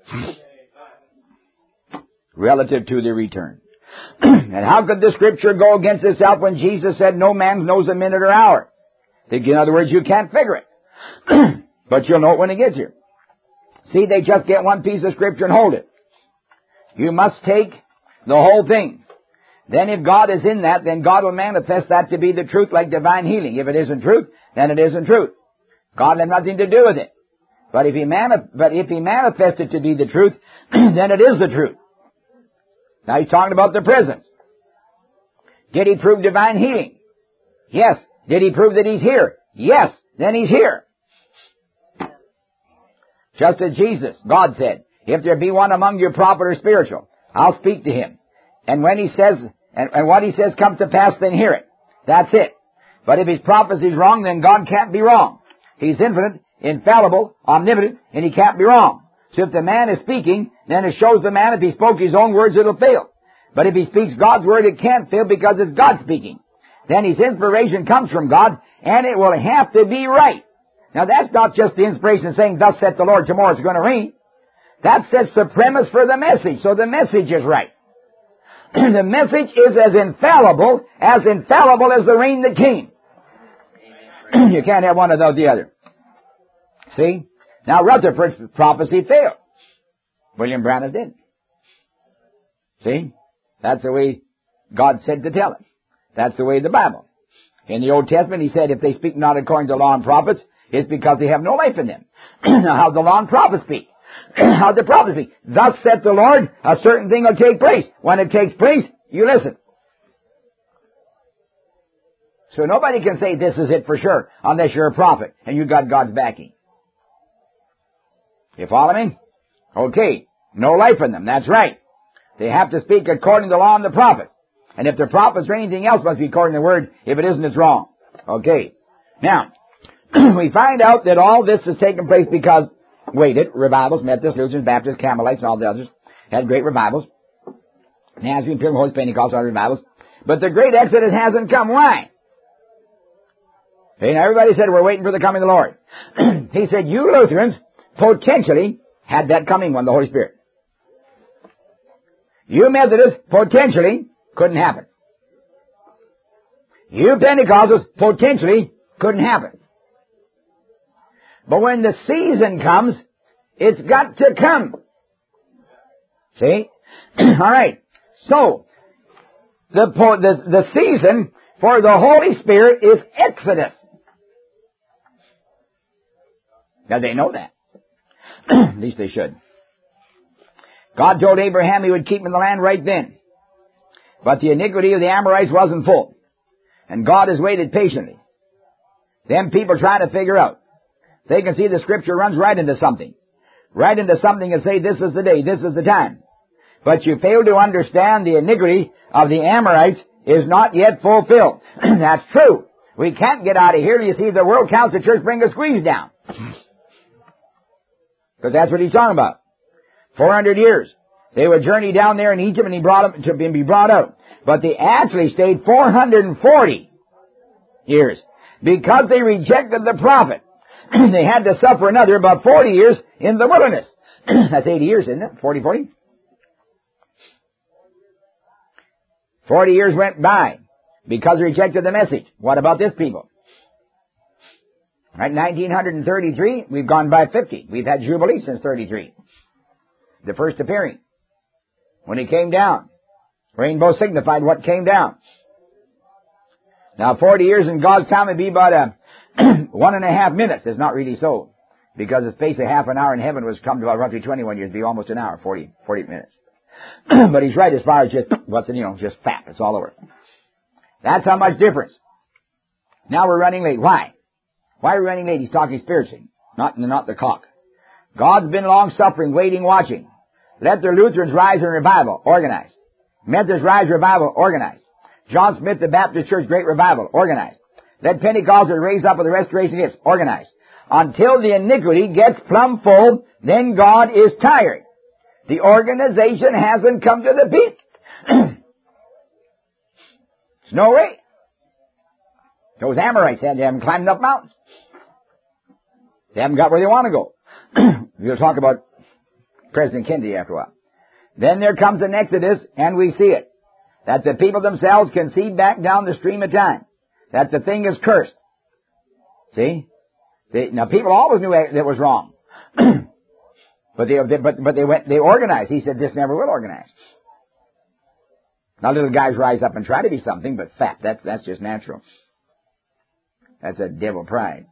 Relative to the return. And how could the Scripture go against itself when Jesus said no man knows a minute or hour? In other words, you can't figure it. But you'll know it when it gets here. See, they just get one piece of Scripture and hold it. You must take the whole thing. Then if God is in that, then God will manifest that to be the truth like divine healing. If it isn't truth, then it isn't truth. God had nothing to do with it. But if He manifests it to be the truth, then it is the truth. Now he's talking about the presence. Did He prove divine healing? Yes. Did He prove that He's here? Yes. Then He's here. Just as Jesus, God said, if there be one among you prophet or spiritual, I'll speak to him. And when he says, and what he says comes to pass, then hear it. That's it. But if his prophecy is wrong, then God can't be wrong. He's infinite, infallible, omnipotent, and He can't be wrong. So if the man is speaking, then it shows the man if he spoke his own words, it'll fail. But if he speaks God's word, it can't fail because it's God speaking. Then his inspiration comes from God, and it will have to be right. Now that's not just the inspiration saying, thus saith the Lord, tomorrow it's going to rain. That sets the premise for the message, so the message is right. The message is as infallible as the rain that came. You can't have one without the other. See? Now Rutherford's prophecy failed. William Branham did. See? That's the way God said to tell it. That's the way of the Bible. In the Old Testament, He said, if they speak not according to law and prophets, it's because they have no life in them. Now, how the law and prophets speak? How the prophets speak? Thus saith the Lord, a certain thing will take place. When it takes place, you listen. So nobody can say this is it for sure, unless you're a prophet and you got God's backing. You follow me? Okay. No life in them. That's right. They have to speak according to the law and the prophets. And if the prophets or anything else must be according to the word. If it isn't, it's wrong. Okay. Now, we find out that all this has taken place because, revivals, Methodists, Lutherans, Baptists, Carmelites, and all the others had great revivals. Nazarene, Pilgrim, Holy Pentecost, all revivals. But the great Exodus hasn't come. Why? And everybody said, we're waiting for the coming of the Lord. He said, you Lutherans potentially had that coming one, the Holy Spirit. You Methodists potentially couldn't happen. You Pentecostals potentially couldn't happen. But when the season comes, it's got to come. See? All right. So, the season for the Holy Spirit is Exodus. Now they know that. At least they should. God told Abraham He would keep him in the land right then. But the iniquity of the Amorites wasn't full. And God has waited patiently. Them people trying to figure out. They can see the Scripture runs right into something. Right into something and say, this is the day, this is the time. But you fail to understand the iniquity of the Amorites is not yet fulfilled. That's true. We can't get out of here. You see, the World Council Church bring a squeeze down. Because that's what he's talking about. 400 years. They would journey down there in Egypt and he brought them to be brought out. But they actually stayed 440 years. Because they rejected the prophet. They had to suffer another about 40 years in the wilderness. That's 80 years, isn't it? 40. 40 years went by because they rejected the message. What about this people? Right, 1933, we've gone by 50. We've had Jubilee since 33. The first appearing. When he came down, rainbow signified what came down. Now 40 years in God's time would be about 1.5 minutes. It's not really so. Because the space of half an hour in heaven was come to about roughly 21 years, be almost an hour, 40 minutes. But he's right as far as just, just fat. It's all over. That's how much difference. Now we're running late. Why? Why are we running late? He's talking spiritually, not the clock. God's been long-suffering, waiting, watching. Let the Lutherans rise in revival, organized. Methodists rise, revival, organized. John Smith, the Baptist Church, great revival, organized. Let Pentecostals raise up with the restoration gifts, organized. Until the iniquity gets plumb full, then God is tired. The organization hasn't come to the peak. There's no way. Those Amorites haven't climbed up mountains. They haven't got where they want to go. We'll talk about President Kennedy after a while. Then there comes an exodus, and we see it. That the people themselves can see back down the stream of time. That the thing is cursed. See? Now people always knew that was wrong. But they organized. He said this never will organize. Now little guys rise up and try to be something, but fat, that's just natural. That's a devil pride.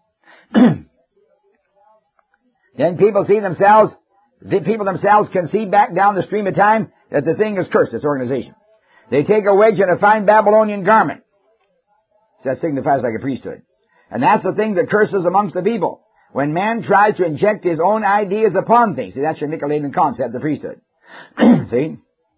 Then people themselves can see back down the stream of time that the thing is cursed, this organization. They take a wedge and a fine Babylonian garment. That signifies like a priesthood. And that's the thing that curses amongst the people. When man tries to inject his own ideas upon things. See, that's your Nicolaitan concept, the priesthood. See?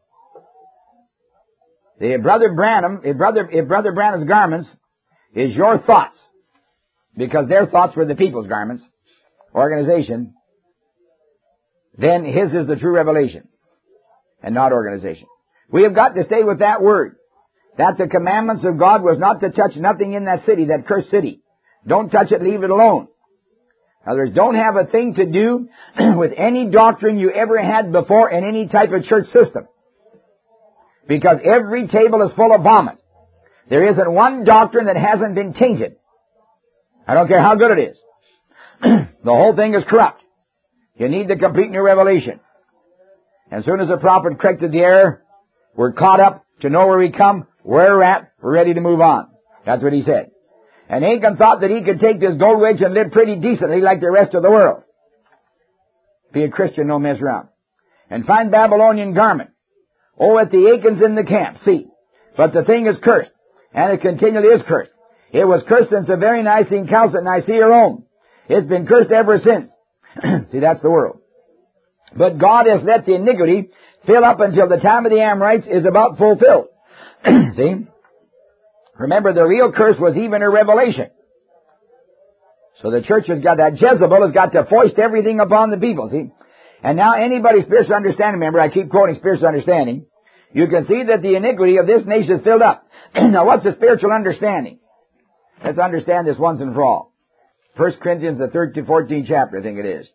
If Brother Branham's garments is your thoughts, because their thoughts were the people's garments, organization, then his is the true revelation, and not organization. We have got to stay with that word, that the commandments of God was not to touch nothing in that city, that cursed city. Don't touch it, leave it alone. In other words, don't have a thing to do with any doctrine you ever had before in any type of church system. Because every table is full of vomit. There isn't one doctrine that hasn't been tainted. I don't care how good it is. The whole thing is corrupt. You need the complete new revelation. And as soon as the prophet corrected the error, we're caught up to know where we come, where we're at, we're ready to move on. That's what he said. And Achan thought that he could take this gold wedge and live pretty decently like the rest of the world. Be a Christian, no mess around. And find Babylonian garment. Oh, at the Achan's in the camp, see. But the thing is cursed. And it continually is cursed. It was cursed since the very Nicene Council at Nicaea, Rome. It's been cursed ever since. See, that's the world. But God has let the iniquity fill up until the time of the Amorites is about fulfilled. See? Remember, the real curse was even a revelation. So the church has got that. Jezebel has got to foist everything upon the people, see? And now anybody spiritual understanding, remember, I keep quoting spiritual understanding. You can see that the iniquity of this nation is filled up. Now, what's the spiritual understanding? Let's understand this once and for all. 1 Corinthians, the 3rd to 14th chapter, I think it is.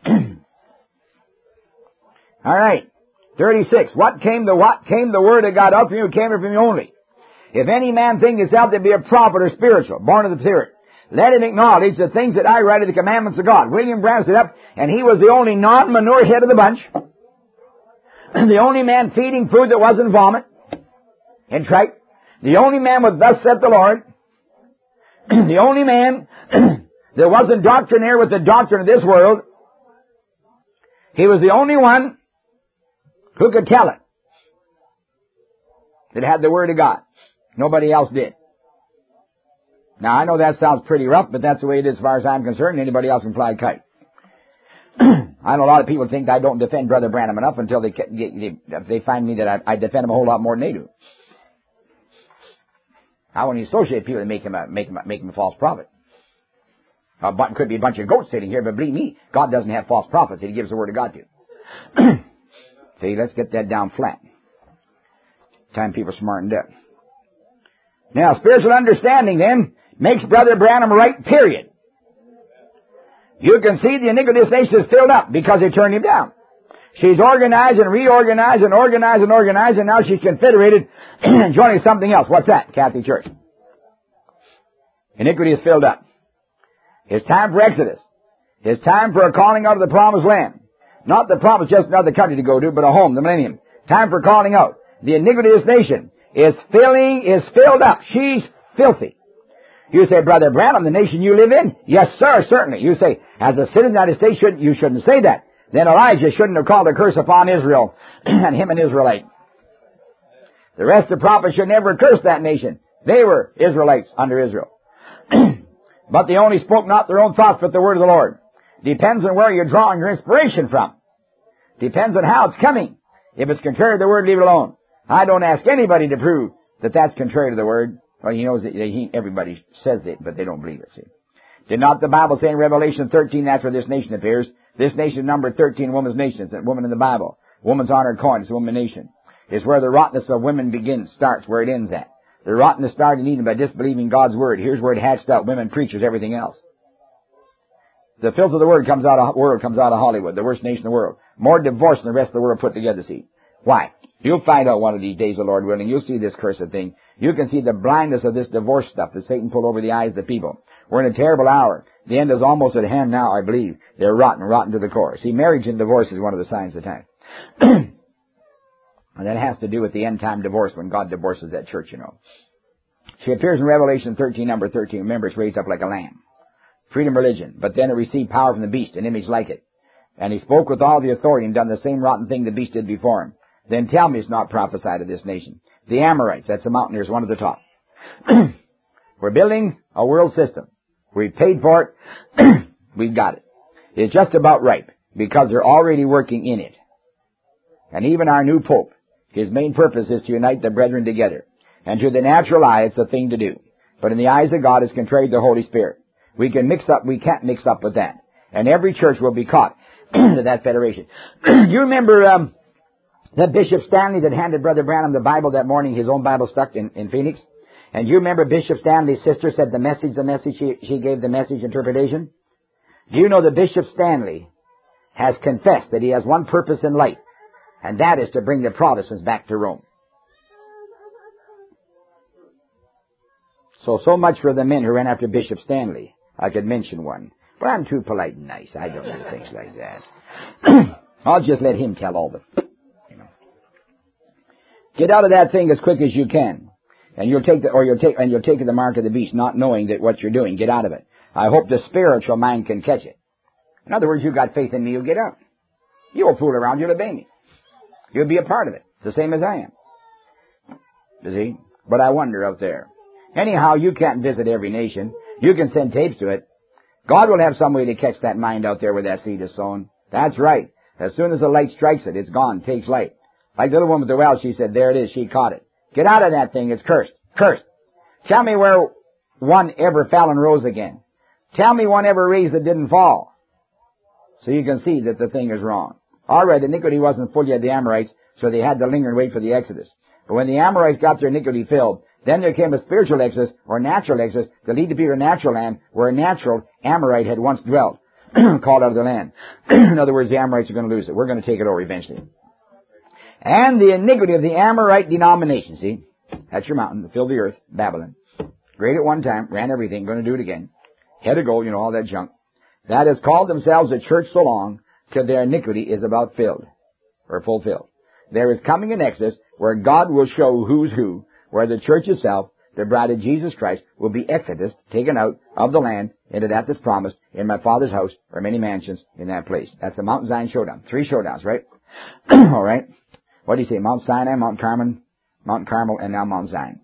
All right. 36. What came the word of God out from you? It came from you only. If any man think himself to be a prophet or spiritual, born of the Spirit, let him acknowledge the things that I write are the commandments of God. William Branham stood up, and he was the only non-manure head of the bunch. The only man feeding food that wasn't vomit and tripe. The only man with thus saith the Lord. The only man There wasn't doctrine there with the doctrine of this world. He was the only one who could tell it that had the Word of God. Nobody else did. Now, I know that sounds pretty rough, but that's the way it is as far as I'm concerned. Anybody else can fly a kite. I know a lot of people think I don't defend Brother Branham enough until they find me that I defend him a whole lot more than they do. I won't associate people that make him a false prophet. Could be a bunch of goats sitting here, but believe me, God doesn't have false prophets that He gives the Word of God to. See, let's get that down flat. Time people smartened up. Now, spiritual understanding then makes Brother Branham right, period. You can see the iniquity of this nation is filled up because they turned him down. She's organized and reorganized and organized and organized, and now she's confederated and joining something else. What's that? Catholic Church. Iniquity is filled up. It's time for Exodus. It's time for a calling out of the promised land. Not the promise just another country to go to, but a home, the millennium. Time for calling out. The iniquity of this nation is filled up. She's filthy. You say, Brother Branham, the nation you live in? Yes, sir, certainly. You say, as a citizen of the United States, you shouldn't say that. Then Elijah shouldn't have called a curse upon Israel and him an Israelite. The rest of the prophets should never curse that nation. They were Israelites under Israel. But they only spoke not their own thoughts, but the word of the Lord. Depends on where you're drawing your inspiration from. Depends on how it's coming. If it's contrary to the word, leave it alone. I don't ask anybody to prove that that's contrary to the word. Well, he knows that everybody says it, but they don't believe it, see. Did not the Bible say in Revelation 13, that's where this nation appears? This nation numbered 13 women's nations, a woman in the Bible. Woman's honored coin, it's a woman nation. It's where the rottenness of women starts, where it ends at. The rottenness started in Eden by disbelieving God's word. Here's where it hatched out. Women, preachers, everything else. The filth of the world comes out of Hollywood, the worst nation in the world. More divorce than the rest of the world put together, see. Why? You'll find out one of these days, the Lord willing. You'll see this cursed thing. You can see the blindness of this divorce stuff that Satan pulled over the eyes of the people. We're in a terrible hour. The end is almost at hand now, I believe. They're rotten to the core. See, marriage and divorce is one of the signs of the time. And that has to do with the end-time divorce when God divorces that church, you know. She appears in Revelation 13, number 13. Remember, it's raised up like a lamb. Freedom religion. But then it received power from the beast, an image like it. And he spoke with all the authority and done the same rotten thing the beast did before him. Then tell me it's not prophesied of this nation. The Amorites, that's the mountaineers, one at the top. We're building a world system. We've paid for it. We've got it. It's just about ripe because they're already working in it. And even our new Pope, his main purpose is to unite the brethren together. And to the natural eye, it's a thing to do. But in the eyes of God, it's contrary to the Holy Spirit. We can't mix up with that. And every church will be caught to that federation. You remember that Bishop Stanley that handed Brother Branham the Bible that morning, his own Bible stuck in Phoenix? And you remember Bishop Stanley's sister said she gave the message interpretation? Do you know that Bishop Stanley has confessed that he has one purpose in life, and that is to bring the Protestants back to Rome? So much for the men who ran after Bishop Stanley. I could mention one. But I'm too polite and nice. I don't do things like that. I'll just let him tell all the... Get out of that thing as quick as you can. And you'll take the mark of the beast, not knowing that what you're doing. Get out of it. I hope the spiritual mind can catch it. In other words, you've got faith in me, you'll get out. You won't fool around, you'll obey me. You'll be a part of it, the same as I am. You see? But I wonder out there. Anyhow, you can't visit every nation. You can send tapes to it. God will have some way to catch that mind out there where that seed is sown. That's right. As soon as the light strikes it, it's gone, takes light. Like the little woman at the well, she said, there it is, she caught it. Get out of that thing, it's cursed. Cursed. Tell me where one ever fell and rose again. Tell me one ever raised that didn't fall. So you can see that the thing is wrong. All right, iniquity wasn't full yet of the Amorites, so they had to linger and wait for the Exodus. But when the Amorites got their iniquity filled, then there came a spiritual Exodus, or natural Exodus, to lead the people to a natural land, where a natural Amorite had once dwelt, called out of the land. In other words, the Amorites are going to lose it. We're going to take it over eventually. And the iniquity of the Amorite denomination, see, that's your mountain that filled the earth, Babylon. Great at one time, ran everything, going to do it again. Head of gold, all that junk. That has called themselves a church so long till their iniquity is about filled, or fulfilled. There is coming an Exodus where God will show who's who, where the church itself the bride of Jesus Christ, will be exodus, taken out of the land into that that's promised. In my Father's house are many mansions in that place. That's a Mount Zion showdown. 3 showdowns, right? All right. What do you say? Mount Sinai, Mount Carmel, and now Mount Zion.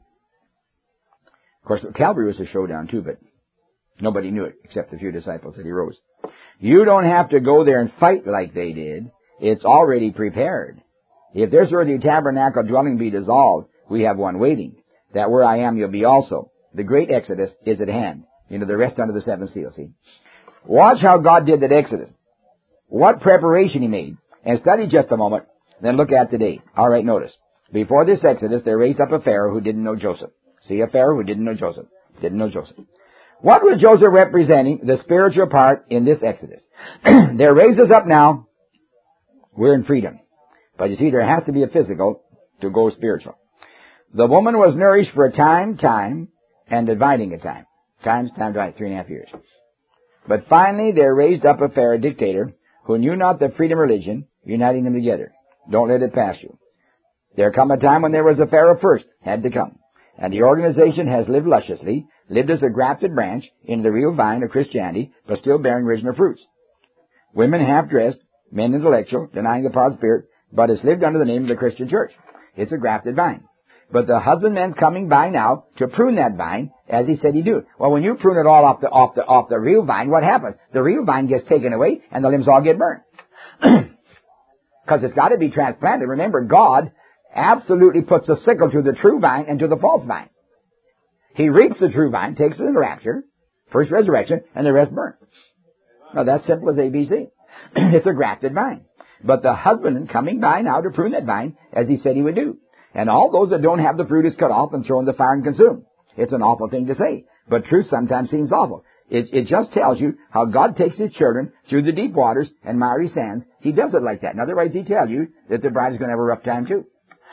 Of course, Calvary was a showdown too, but nobody knew it except the few disciples that he rose. You don't have to go there and fight like they did. It's already prepared. If this earthly tabernacle dwelling be dissolved, we have one waiting. That where I am, you'll be also. The great exodus is at hand. You know, the rest under the 7th seal, see? Watch how God did that exodus. What preparation he made. And study just a moment, then look at today. All right, notice. Before this exodus, they raised up a Pharaoh who didn't know Joseph. See, a Pharaoh who didn't know Joseph. Didn't know Joseph. What was Joseph representing? The spiritual part in this exodus. They're raised us up now. We're in freedom. But you see, there has to be a physical to go spiritual. The woman was nourished for a time, and dividing a time. Time, 3.5 years. But finally, there raised up a Pharaoh dictator who knew not the freedom of religion, uniting them together. Don't let it pass you. There come a time when there was a Pharaoh first, had to come. And the organization has lived lusciously, lived as a grafted branch into the real vine of Christianity, but still bearing original fruits. Women half-dressed, men intellectual, denying the power of the Spirit, but it's lived under the name of the Christian church. It's a grafted vine. But the husbandman's coming by now to prune that vine, as he said he'd do. Well, when you prune it all off the real vine, what happens? The real vine gets taken away, and the limbs all get burned. Because it's got to be transplanted. Remember, God absolutely puts a sickle to the true vine and to the false vine. He reaps the true vine, takes it in the rapture, first resurrection, and the rest burn. Now, that's simple as ABC. It's a grafted vine. But the husbandman coming by now to prune that vine, as he said he would do. And all those that don't have the fruit is cut off and thrown in the fire and consumed. It's an awful thing to say, but truth sometimes seems awful. It just tells you how God takes his children through the deep waters and miry sands. He does it like that. In other words, he tells you that the bride is going to have a rough time too.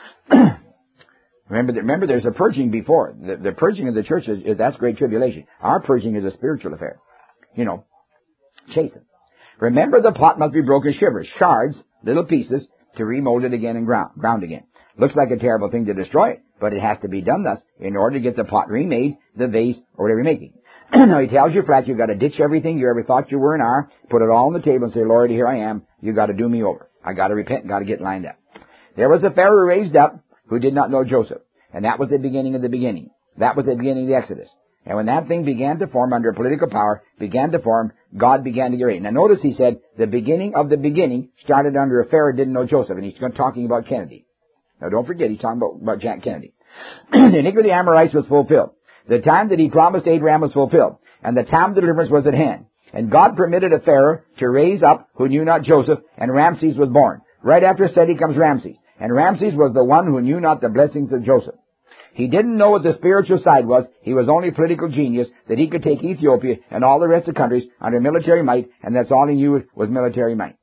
Remember, there's a purging before. The purging of the church is that's great tribulation. Our purging is a spiritual affair. You know, chasten. Remember, the pot must be broken shivers, shards, little pieces, to remold it again and ground again. Looks like a terrible thing to destroy it, but it has to be done thus in order to get the pot remade, the vase, or whatever you're making. Now, he tells you flat, you've got to ditch everything you ever thought you were and are, put it all on the table and say, Lord, here I am. You've got to do me over. I got to repent, got to get lined up. There was a Pharaoh raised up who did not know Joseph, and that was the beginning of the beginning. That was the beginning of the Exodus. And when that thing began to form under political power, God began to get ready. Now notice he said, the beginning of the beginning started under a Pharaoh who didn't know Joseph, and he's talking about Kennedy. Now don't forget, he's talking about Jack Kennedy. The iniquity of the Amorites was fulfilled. The time that he promised Abraham was fulfilled, and the time of deliverance was at hand. And God permitted a Pharaoh to raise up who knew not Joseph, and Ramses was born. Right after Seti comes Ramses. And Ramses was the one who knew not the blessings of Joseph. He didn't know what the spiritual side was. He was only a political genius, that he could take Ethiopia and all the rest of the countries under military might, and that's all he knew was military might.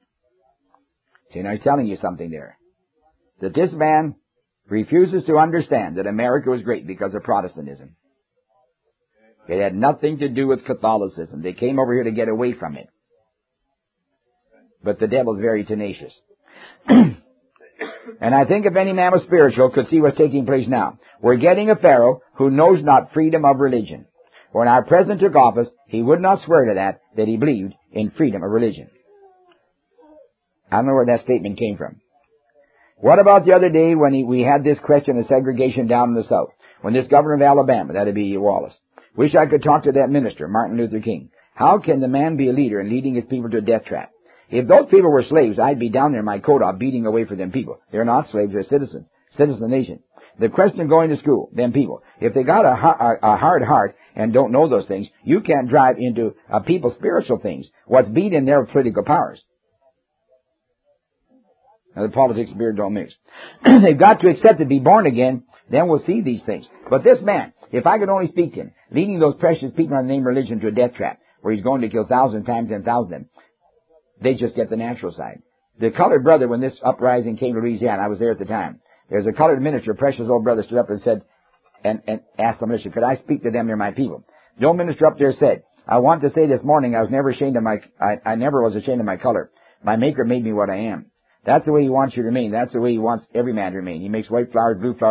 See, now he's telling you something there. That this man refuses to understand that America was great because of Protestantism. It had nothing to do with Catholicism. They came over here to get away from it. But the devil's very tenacious. And I think if any man was spiritual could see what's taking place now. We're getting a Pharaoh who knows not freedom of religion. When our president took office, he would not swear to that he believed in freedom of religion. I don't know where that statement came from. What about the other day when we had this question of segregation down in the South? When this governor of Alabama, that'd be Wallace. Wish I could talk to that minister, Martin Luther King. How can the man be a leader in leading his people to a death trap? If those people were slaves, I'd be down there in my coat off beating away for them people. They're not slaves, they're citizens of the nation. The question of going to school, them people, if they got a hard heart and don't know those things, you can't drive into people's spiritual things. What's beat in their political powers. Now, the politics and spirit don't mix. They've got to accept it, be born again, then we'll see these things. But this man, if I could only speak to him, leading those precious people on the name of religion to a death trap, where he's going to kill 1,000 times 10,000 of them, they just get the natural side. The colored brother, when this uprising came to Louisiana, I was there at the time. There's a colored minister, a precious old brother, stood up and said, and asked the minister, could I speak to them? They're my people. The old minister up there said, I want to say this morning, I never was ashamed of my color. My Maker made me what I am. That's the way he wants you to remain. That's the way he wants every man to remain. He makes white flowers, blue flowers, all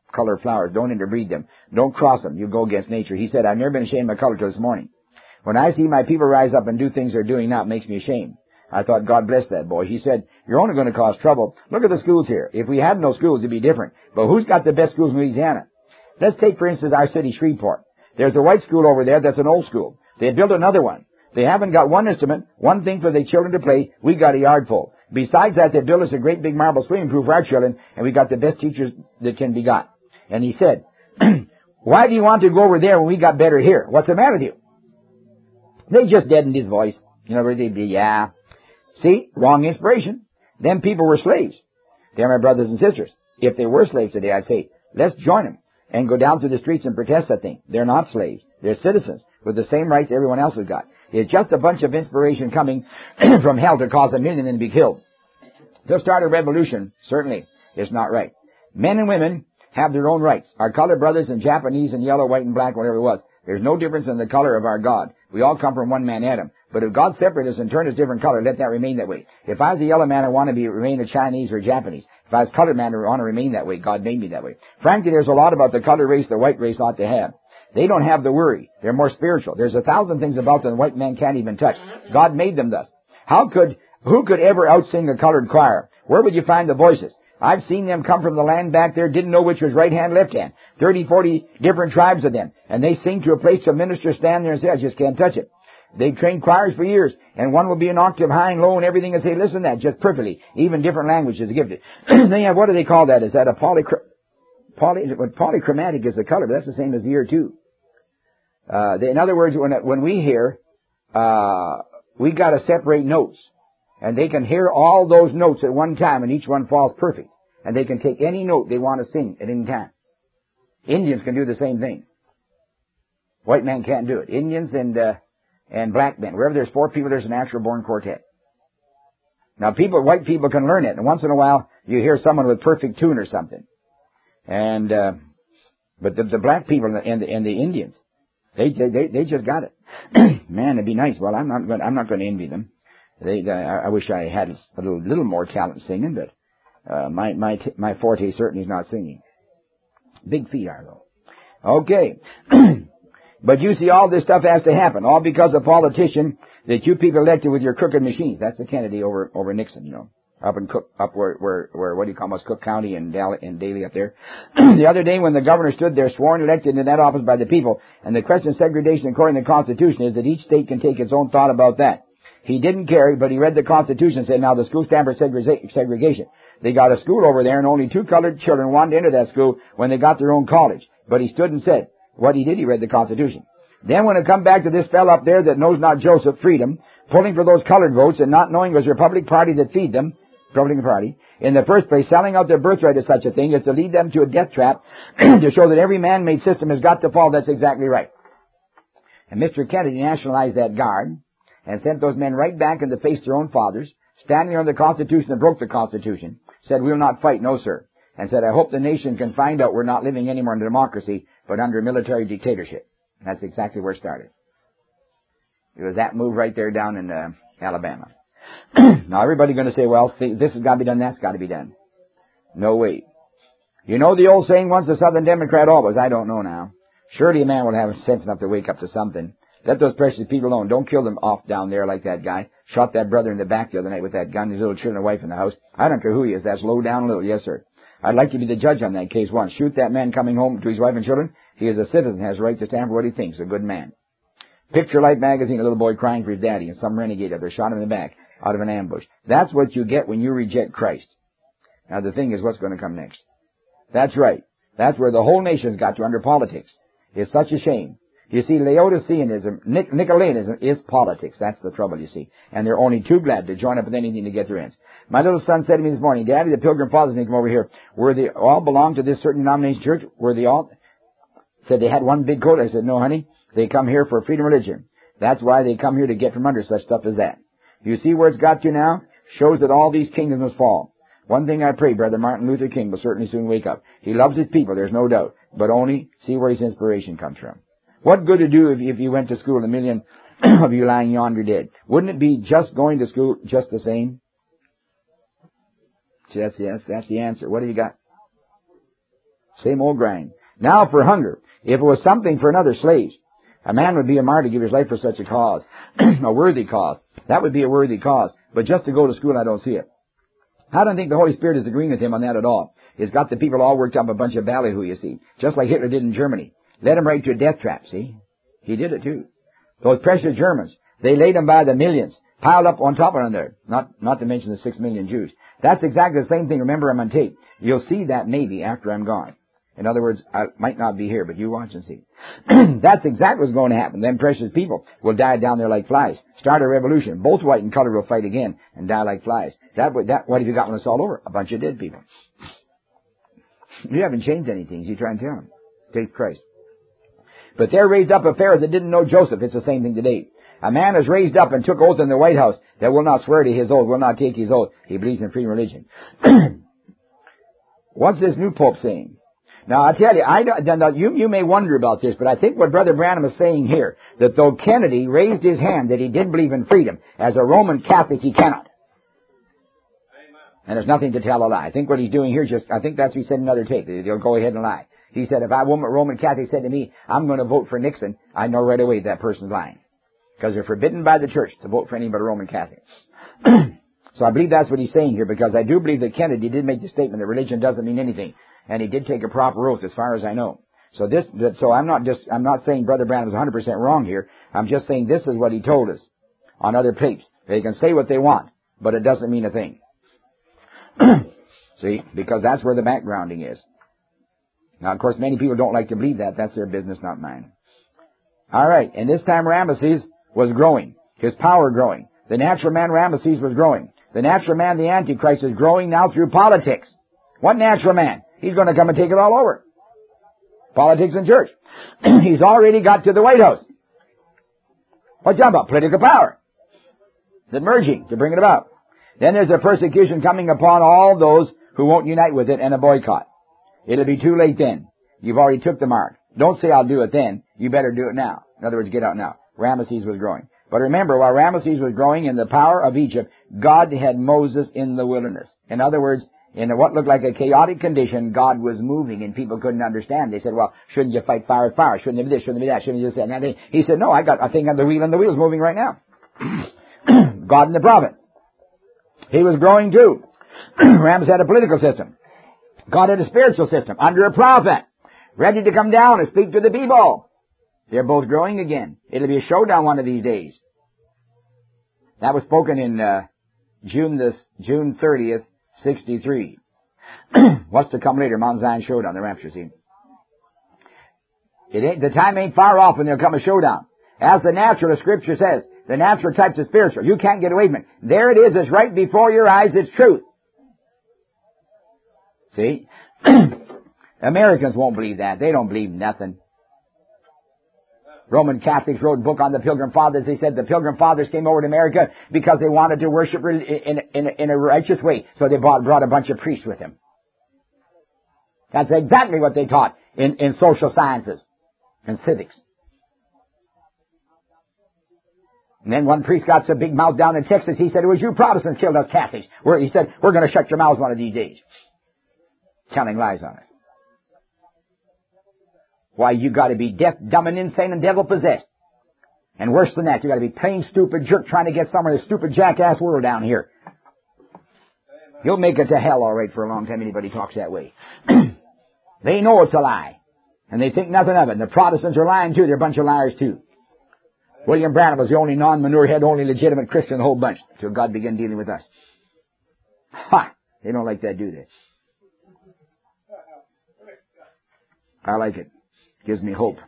color flowers. Don't interbreed them. Don't cross them. You go against nature. He said, I've never been ashamed of my color till this morning. When I see my people rise up and do things they're doing now, it makes me ashamed. I thought, God bless that boy. He said, you're only going to cause trouble. Look at the schools here. If we had no schools, it'd be different. But who's got the best schools in Louisiana? Let's take, for instance, our city, Shreveport. There's a white school over there that's an old school. They built another one. They haven't got one instrument, one thing for the children to play. We got a yard full. Besides that, they built us a great big marble swimming pool for our children, and we got the best teachers that can be got. And he said, why do you want to go over there when we got better here? What's the matter with you? They just deadened his voice. You know, they'd be, yeah. See, wrong inspiration. Them people were slaves. They're my brothers and sisters. If they were slaves today, I'd say, let's join them and go down through the streets and protest that thing. They're not slaves. They're citizens with the same rights everyone else has got. It's just a bunch of inspiration coming from hell to cause 1 million and be killed. To start a revolution, certainly, is not right. Men and women have their own rights. Our colored brothers and Japanese and yellow, white, and black, whatever it was. There's no difference in the color of our God. We all come from one man, Adam. But if God separated us and turned us different color, let that remain that way. If I was a yellow man, I want to remain a Chinese or Japanese. If I was a colored man, I want to remain that way. God made me that way. Frankly, there's a lot about the colored race the white race ought to have. They don't have the worry. They're more spiritual. There's 1,000 things about them the white man can't even touch. God made them thus. Who could ever outsing a colored choir? Where would you find the voices? I've seen them come from the land back there, didn't know which was right hand, left hand. 30, 40 different tribes of them. And they sing to a place the minister stand there and say, I just can't touch it. They've trained choirs for years, and one will be an octave high and low and everything, and say, listen to that, just perfectly. Even different languages gifted. They have, what do they call that? Is that a polychromatic is the color, but that's the same as the ear too. In other words, when we hear, we got to separate notes. And they can hear all those notes at one time, and each one falls perfect. And they can take any note they want to sing at any time. Indians can do the same thing. White man can't do it. Indians and black men. Wherever there's 4 people, there's a natural born quartet. Now white people can learn it, and once in a while you hear someone with perfect tune or something. And, but the black people and the Indians, they just got it. Man, it'd be nice. Well, I'm not going to envy them. I wish I had a little more talent singing, but my forte certainly is not singing. Big feet are though. Okay. But you see, all this stuff has to happen, all because a politician that you people elected with your crooked machines. That's the Kennedy over Nixon, you know, up where what do you call us, Cook County and Daly up there. The other day when the governor stood there sworn elected into that office by the people, and the question of segregation according to the Constitution is that each state can take its own thought about that. He didn't care, but he read the Constitution and said, now the school stand for segregation. They got a school over there, and only 2 colored children wanted to enter that school when they got their own college. But he stood and said, what he did, he read the Constitution. Then when it come back to this fellow up there that knows not Joseph, Freedom, pulling for those colored votes and not knowing it was the Republican Party that feed them, Republican Party, in the first place, selling out their birthright to such a thing is to lead them to a death trap to show that every man-made system has got to fall. That's exactly right. And Mr. Kennedy nationalized that guard and sent those men right back in the face of their own fathers, standing on the Constitution and broke the Constitution, said, we'll not fight, no sir, and said, I hope the nation can find out we're not living anymore in democracy, but under military dictatorship. And that's exactly where it started. It was that move right there down in Alabama. Now everybody's going to say, well, see, this has got to be done, that's got to be done. No way. You know the old saying, once a Southern Democrat, always. I don't know now. Surely a man will have sense enough to wake up to something. Let those precious people alone. Don't kill them off down there like that guy. Shot that brother in the back the other night with that gun, his little children and wife in the house. I don't care who he is. That's low down a little. Yes, sir. I'd like to be the judge on that case once. Shoot that man coming home to his wife and children. He is a citizen, has a right to stand for what he thinks. A good man. Picture Life magazine, a little boy crying for his daddy, and some renegade up there shot him in the back out of an ambush. That's what you get when you reject Christ. Now the thing is, what's going to come next? That's right. That's where the whole nation's got to under politics. It's such a shame. You see, Laodiceanism, Nicolaitanism is politics. That's the trouble, you see. And they're only too glad to join up with anything to get their ends. My little son said to me this morning, Daddy, the Pilgrim Fathers need to come over here. Were they all belong to this certain denomination church? Were they all? Said they had one big coat. I said, no, honey. They come here for freedom of religion. That's why they come here to get from under such stuff as that. You see where it's got to now? Shows that all these kingdoms must fall. One thing I pray, Brother Martin Luther King will certainly soon wake up. He loves his people, there's no doubt. But only see where his inspiration comes from. What good to do if you went to school, 1 million of you lying yonder dead? Wouldn't it be just going to school just the same? See, that's the answer. What have you got? Same old grind. Now for hunger. If it was something for another slave, a man would be a martyr to give his life for such a cause. A worthy cause. That would be a worthy cause. But just to go to school, I don't see it. I don't think the Holy Spirit is agreeing with him on that at all. He's got the people all worked up a bunch of ballyhoo, you see. Just like Hitler did in Germany. Led them right to a death trap, see? He did it too. Those precious Germans, they laid them by the millions, piled up on top of them there. Not to mention the 6 million Jews. That's exactly the same thing. Remember, I'm on tape. You'll see that maybe after I'm gone. In other words, I might not be here, but you watch and see. That's exactly what's going to happen. Them precious people will die down there like flies. Start a revolution. Both white and color will fight again and die like flies. What have you got when it's all over? A bunch of dead people. You haven't changed anything. You try and tell them. Take Christ. But there raised up a Pharaoh that didn't know Joseph. It's the same thing today. A man is raised up and took oath in the White House that will not swear to his oath, will not take his oath. He believes in free religion. What's this new Pope saying? Now, I tell you, you may wonder about this, but I think what Brother Branham is saying here, that though Kennedy raised his hand that he did believe in freedom, as a Roman Catholic he cannot. And there's nothing to tell a lie. I think what he's doing here I think that's what he said in another tape. He'll go ahead and lie. He said, if a Roman Catholic said to me, I'm going to vote for Nixon, I know right away that person's lying. Because they're forbidden by the church to vote for any but a Roman Catholic. So I believe that's what he's saying here, because I do believe that Kennedy did make the statement that religion doesn't mean anything. And he did take a proper oath as far as I know. So I'm not saying Brother Branham is 100% wrong here. I'm just saying this is what he told us on other tapes. They can say what they want, but it doesn't mean a thing. See, because that's where the backgrounding is. Now, of course, many people don't like to believe that. That's their business, not mine. All right. And this time Ramesses was growing. His power growing. The natural man Ramesses was growing. The natural man, the Antichrist, is growing now through politics. What natural man? He's going to come and take it all over. Politics and church. He's already got to the White House. What's that about? Political power. The merging to bring it about. Then there's a persecution coming upon all those who won't unite with it and a boycott. It'll be too late then. You've already took the mark. Don't say I'll do it then. You better do it now. In other words, get out now. Ramesses was growing. But remember, while Ramesses was growing in the power of Egypt, God had Moses in the wilderness. In other words, in what looked like a chaotic condition, God was moving and people couldn't understand. They said, well, shouldn't you fight fire with fire? Shouldn't there be this? Shouldn't there be that? Shouldn't you just say that? He said, no, I got a thing on the wheel and the wheel's moving right now. God and the prophet. He was growing too. Ramses had a political system. God had a spiritual system under a prophet, ready to come down and speak to the people. They're both growing again. It'll be a showdown one of these days. That was spoken in June 30th, 63. What's to come later? Mount Zion showdown, the rapture scene. The time ain't far off when there'll come a showdown. As the natural, the Scripture says, the natural types of spiritual. You can't get away from it. There it is. It's right before your eyes. It's truth. See? Americans won't believe that. They don't believe nothing. Roman Catholics wrote a book on the Pilgrim Fathers. They said the Pilgrim Fathers came over to America because they wanted to worship in a righteous way. So they brought a bunch of priests with them. That's exactly what they taught in social sciences and civics. And then one priest got so big mouth down in Texas, he said, it was you Protestants killed us Catholics. He said, we're going to shut your mouths one of these days. Telling lies on it. Why, you got to be deaf, dumb, and insane and devil-possessed. And worse than that, you got to be plain stupid jerk trying to get somewhere in this stupid jackass world down here. You'll make it to hell all right for a long time, anybody talks that way. They know it's a lie. And they think nothing of it. And the Protestants are lying too. They're a bunch of liars too. William Branham was the only non-manure head, only legitimate Christian in the whole bunch, until God began dealing with us. Ha! They don't like that, do they? I like it. Gives me hope.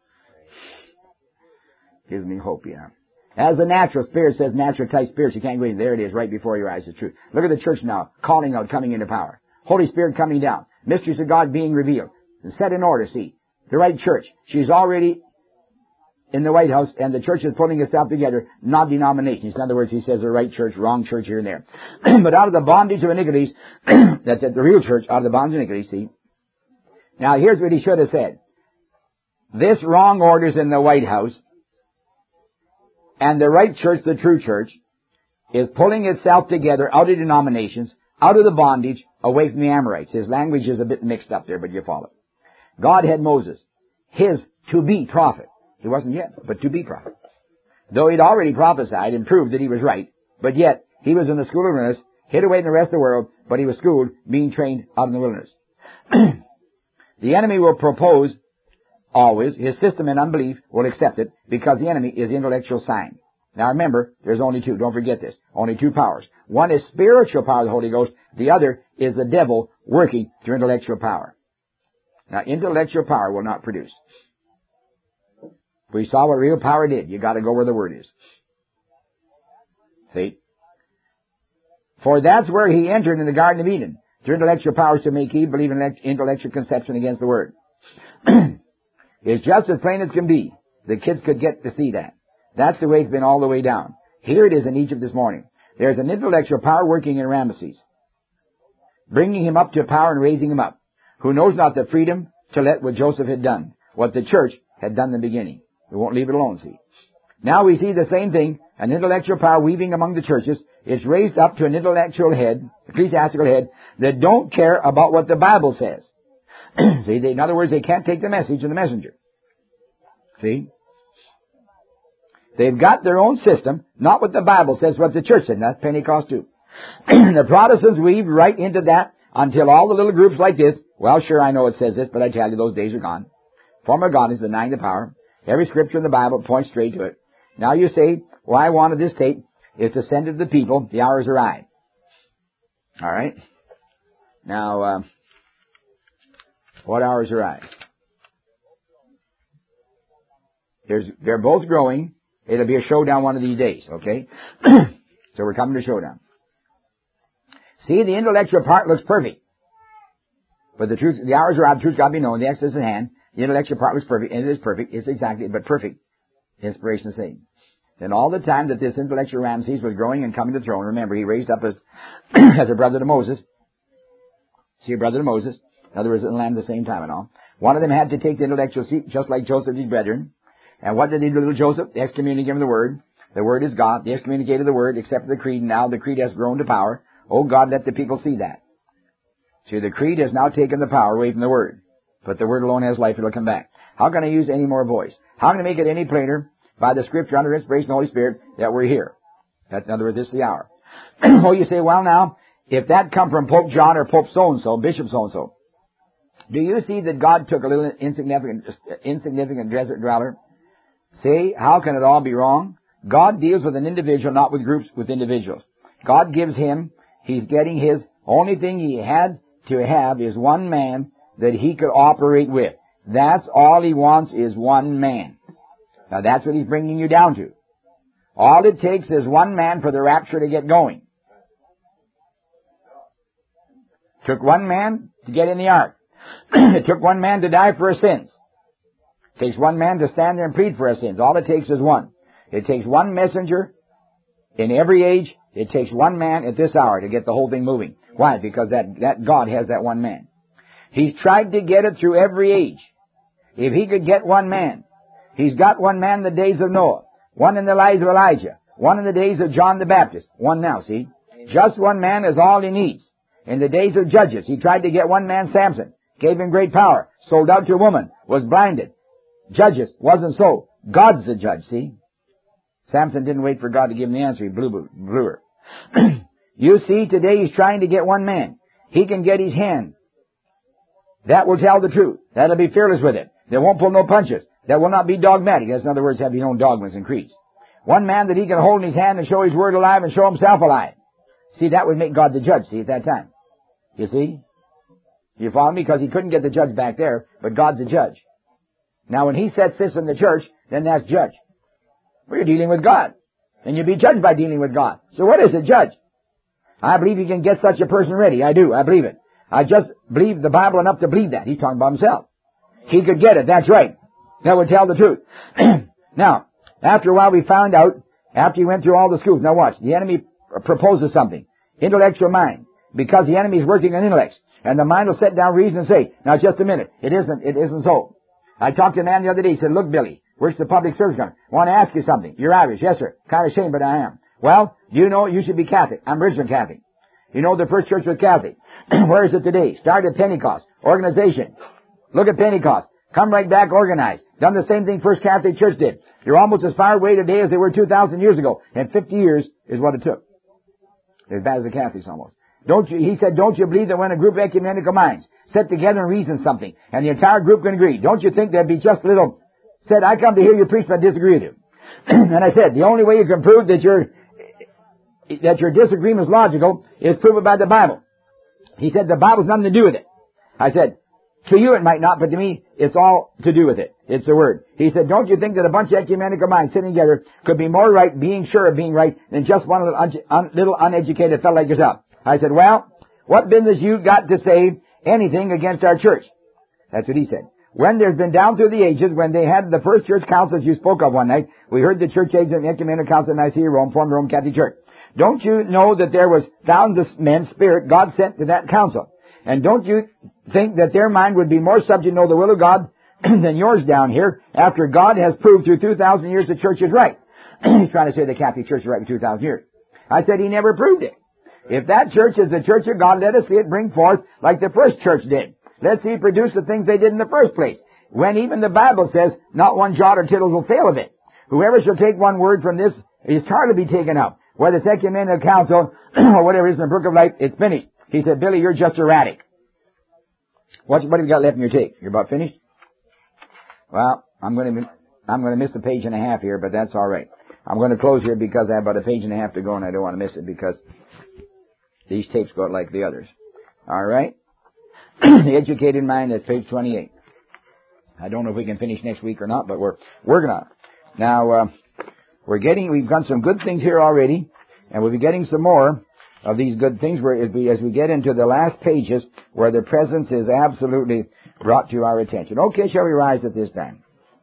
Gives me hope, yeah. As the natural spirit says, natural type spirits, you can't go in. There it is, right before your eyes, the truth. Look at the church now, calling out, coming into power. Holy Spirit coming down. Mysteries of God being revealed. And set in order, see. The right church. She's already in the White House, and the church is pulling itself together, not denominations. In other words, he says the right church, wrong church here and there. But out of the bondage of iniquities, that's the real church, out of the bondage of iniquities, see. Now here's what he should have said. This wrong order's in the White House, and the right church, the true church, is pulling itself together out of denominations, out of the bondage, away from the Amorites. His language is a bit mixed up there, but you follow. God had Moses, his to-be prophet. He wasn't yet, but to-be prophet. Though he'd already prophesied and proved that he was right, but yet he was in the school of wilderness, hid away in the rest of the world, but he was schooled, being trained out in the wilderness. The enemy will propose always. His system in unbelief will accept it because the enemy is intellectual sign. Now remember, there's only two. Don't forget this. Only two powers. One is spiritual power of the Holy Ghost. The other is the devil working through intellectual power. Now, intellectual power will not produce. We saw what real power did. You got to go where the Word is. See? For that's where he entered in the Garden of Eden. Through intellectual powers to make Eve believe in intellectual conception against the Word. It's just as plain as can be. The kids could get to see that. That's the way it's been all the way down. Here it is in Egypt this morning. There's an intellectual power working in Ramesses, bringing him up to power and raising him up, who knows not the freedom to let what Joseph had done, what the church had done in the beginning. We won't leave it alone, see. Now we see the same thing, an intellectual power weaving among the churches. It's raised up to an intellectual head, ecclesiastical head, that don't care about what the Bible says. See, in other words, they can't take the message of the messenger. See? They've got their own system, not what the Bible says, what the church said. And that's Pentecost too. The Protestants weave right into that until all the little groups like this, well, sure, I know it says this, but I tell you, those days are gone. Form of God is denying the power. Every scripture in the Bible points straight to it. Now you say, well, I wanted this tape. It's to send it to the people. The hour's arrived. All right? Now, what hour's arrived? They're both growing. It'll be a showdown one of these days, okay? So we're coming to showdown. See, the intellectual part looks perfect. But the truth, the hours arrived, the truth got to be known, the Exodus in hand. The intellectual part looks perfect, and it is perfect. It's exactly, but perfect. Inspiration of Satan. Then all the time that this intellectual Ramses was growing and coming to the throne, remember, he raised up as, as a brother to Moses. See, a brother to Moses. In other words, in the land at the same time and all. One of them had to take the intellectual seat, just like Joseph, his brethren. And what did he do, little Joseph? They excommunicated him the Word. The Word is God. They excommunicated the Word, except for the creed. Now the creed has grown to power. Oh, God, let the people see that. See, the creed has now taken the power away from the Word. But the Word alone has life. It'll come back. How can I use any more voice? How can I make it any plainer by the Scripture under inspiration of the Holy Spirit that we're here? That, in other words, this is the hour. Oh, you say, well, now, if that come from Pope John or Pope so-and-so, Bishop so-and-so, do you see that God took a little insignificant desert dweller? See, how can it all be wrong? God deals with an individual, not with groups, with individuals. God gives him, he's getting his, only thing he had to have is one man that he could operate with. That's all he wants is one man. Now that's what he's bringing you down to. All it takes is one man for the rapture to get going. Took one man to get in the ark. It took one man to die for his sins. It takes one man to stand there and plead for our sins. All it takes is one. It takes one messenger in every age. It takes one man at this hour to get the whole thing moving. Why? Because that God has that one man. He's tried to get it through every age. If he could get one man, he's got one man in the days of Noah, one in the lives of Elijah, one in the days of John the Baptist, one now, see? Just one man is all he needs. In the days of Judges, he tried to get one man, Samson, gave him great power, sold out to a woman, was blinded. Judges, wasn't so. God's the judge, see? Samson didn't wait for God to give him the answer. He blew her. You see, today he's trying to get one man. He can get his hand. That will tell the truth. That'll be fearless with it. They won't pull no punches. That will not be dogmatic. That's, in other words, have your own dogmas and creeds. One man that he can hold in his hand and show his word alive and show himself alive. See, that would make God the judge, see, at that time. You see? You follow me? Because he couldn't get the judge back there, but God's the judge. Now, when he sets this in the church, then that's judge. We're dealing with God. And you'll be judged by dealing with God. So what is it, judge? I believe you can get such a person ready. I do. I believe it. I just believe the Bible enough to believe that. He's talking about himself. He could get it. That's right. That would tell the truth. Now, after a while we found out, after he went through all the schools, now watch, the enemy proposes something. Intellectual mind. Because the enemy is working on intellects. And the mind will set down reason and say, now just a minute, it isn't so. I talked to a man the other day. He said, look, Billy, where's the public service gun? I want to ask you something. You're Irish. Yes, sir. Kind of ashamed, but I am. Well, do you know you should be Catholic? I'm original Catholic. You know the first church was Catholic. Where is it today? Started at Pentecost. Organization. Look at Pentecost. Come right back organized. Done the same thing First Catholic Church did. You're almost as far away today as they were 2,000 years ago. And 50 years is what it took. As bad as the Catholics almost. He said, don't you believe that when a group of ecumenical minds sit together and reason something, and the entire group can agree, don't you think there'd be just a little, said, I come to hear you preach, but I disagree with you. And I said, the only way you can prove that your disagreement is logical is prove it by the Bible. He said, the Bible's nothing to do with it. I said, to you it might not, but to me, it's all to do with it. It's the Word. He said, don't you think that a bunch of ecumenical minds sitting together could be more right, being sure of being right, than just one little uneducated fellow like yourself? I said, well, what business you got to say anything against our church? That's what he said. When there's been down through the ages, when they had the first church councils you spoke of one night, we heard the church age and the ecumenical council in Nicaea, Rome, formed the Roman Catholic Church. Don't you know that there was thousands of men, spirit, God sent to that council? And don't you think that their mind would be more subject to know the will of God than yours down here, after God has proved through 2,000 years the church is right? He's trying to say the Catholic Church is right for 2,000 years. I said he never proved it. If that church is the church of God, let us see it bring forth like the first church did. Let's see it produce the things they did in the first place. When even the Bible says, not one jot or tittle will fail of it. Whoever shall take one word from this is hard to be taken up. Whether it's ecumenical council or whatever it is in the book of life, it's finished. He said, Billy, you're just erratic. What have you got left in your tape? You're about finished? Well, I'm going to miss a page and a half here, but that's all right. I'm going to close here because I have about a page and a half to go, and I don't want to miss it because these tapes go like the others. All right? The educated mind, that's page 28. I don't know if we can finish next week or not, but we're working on it. Now, we've got some good things here already, and we'll be getting some more of these good things as we get into the last pages where the presence is absolutely brought to our attention. Okay, shall we rise at this time?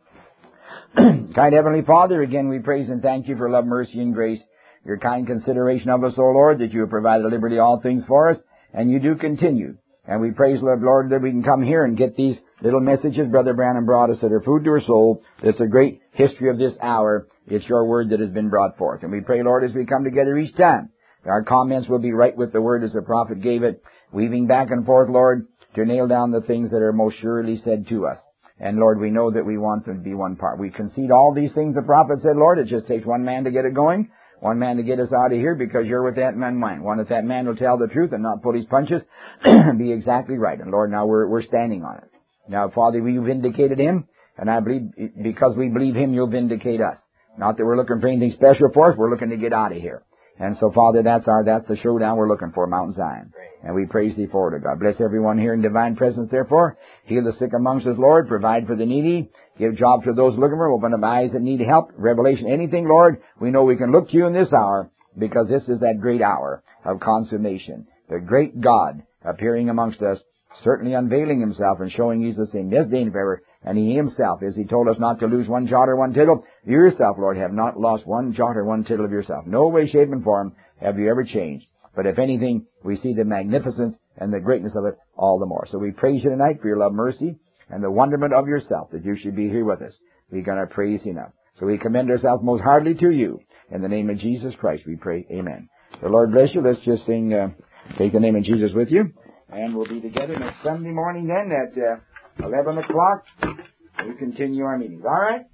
Kind Heavenly Father, again we praise and thank you for love, mercy, and grace. Your kind consideration of us, O Lord, that you have provided liberty all things for us, and you do continue. And we praise, Lord, that we can come here and get these little messages Brother Branham brought us that are food to our soul. It's a great history of this hour. It's your word that has been brought forth. And we pray, Lord, as we come together each time, our comments will be right with the word as the prophet gave it, weaving back and forth, Lord, to nail down the things that are most surely said to us. And Lord, we know that we want them to be one part. We concede all these things the prophet said, Lord. It just takes one man to get it going, one man to get us out of here, because you're with that man mind. One, if that man will tell the truth and not pull his punches and be exactly right. And Lord, now we're standing on it. Now, Father, you vindicated him, and I believe because we believe him, you'll vindicate us. Not that we're looking for anything special for us, we're looking to get out of here. And so, Father, that's the showdown we're looking for, Mount Zion. And we praise thee for it, God. Bless everyone here in divine presence, therefore. Heal the sick amongst us, Lord. Provide for the needy. Give jobs to those looking for. Open up eyes that need help. Revelation, anything, Lord. We know we can look to you in this hour, because this is that great hour of consummation. The great God appearing amongst us, certainly unveiling himself and showing he's the same this day and forever. And he himself, as he told us not to lose one jot or one tittle, you yourself, Lord, have not lost one jot or one tittle of yourself. No way, shape, and form have you ever changed. But if anything, we see the magnificence and the greatness of it all the more. So we praise you tonight for your love, mercy, and the wonderment of yourself that you should be here with us. We're going to praise you now. So we commend ourselves most heartily to you. In the name of Jesus Christ, we pray. Amen. The Lord bless you. Let's just sing, take the name of Jesus with you. And we'll be together next Sunday morning then at 11 o'clock. We continue our meetings. All right?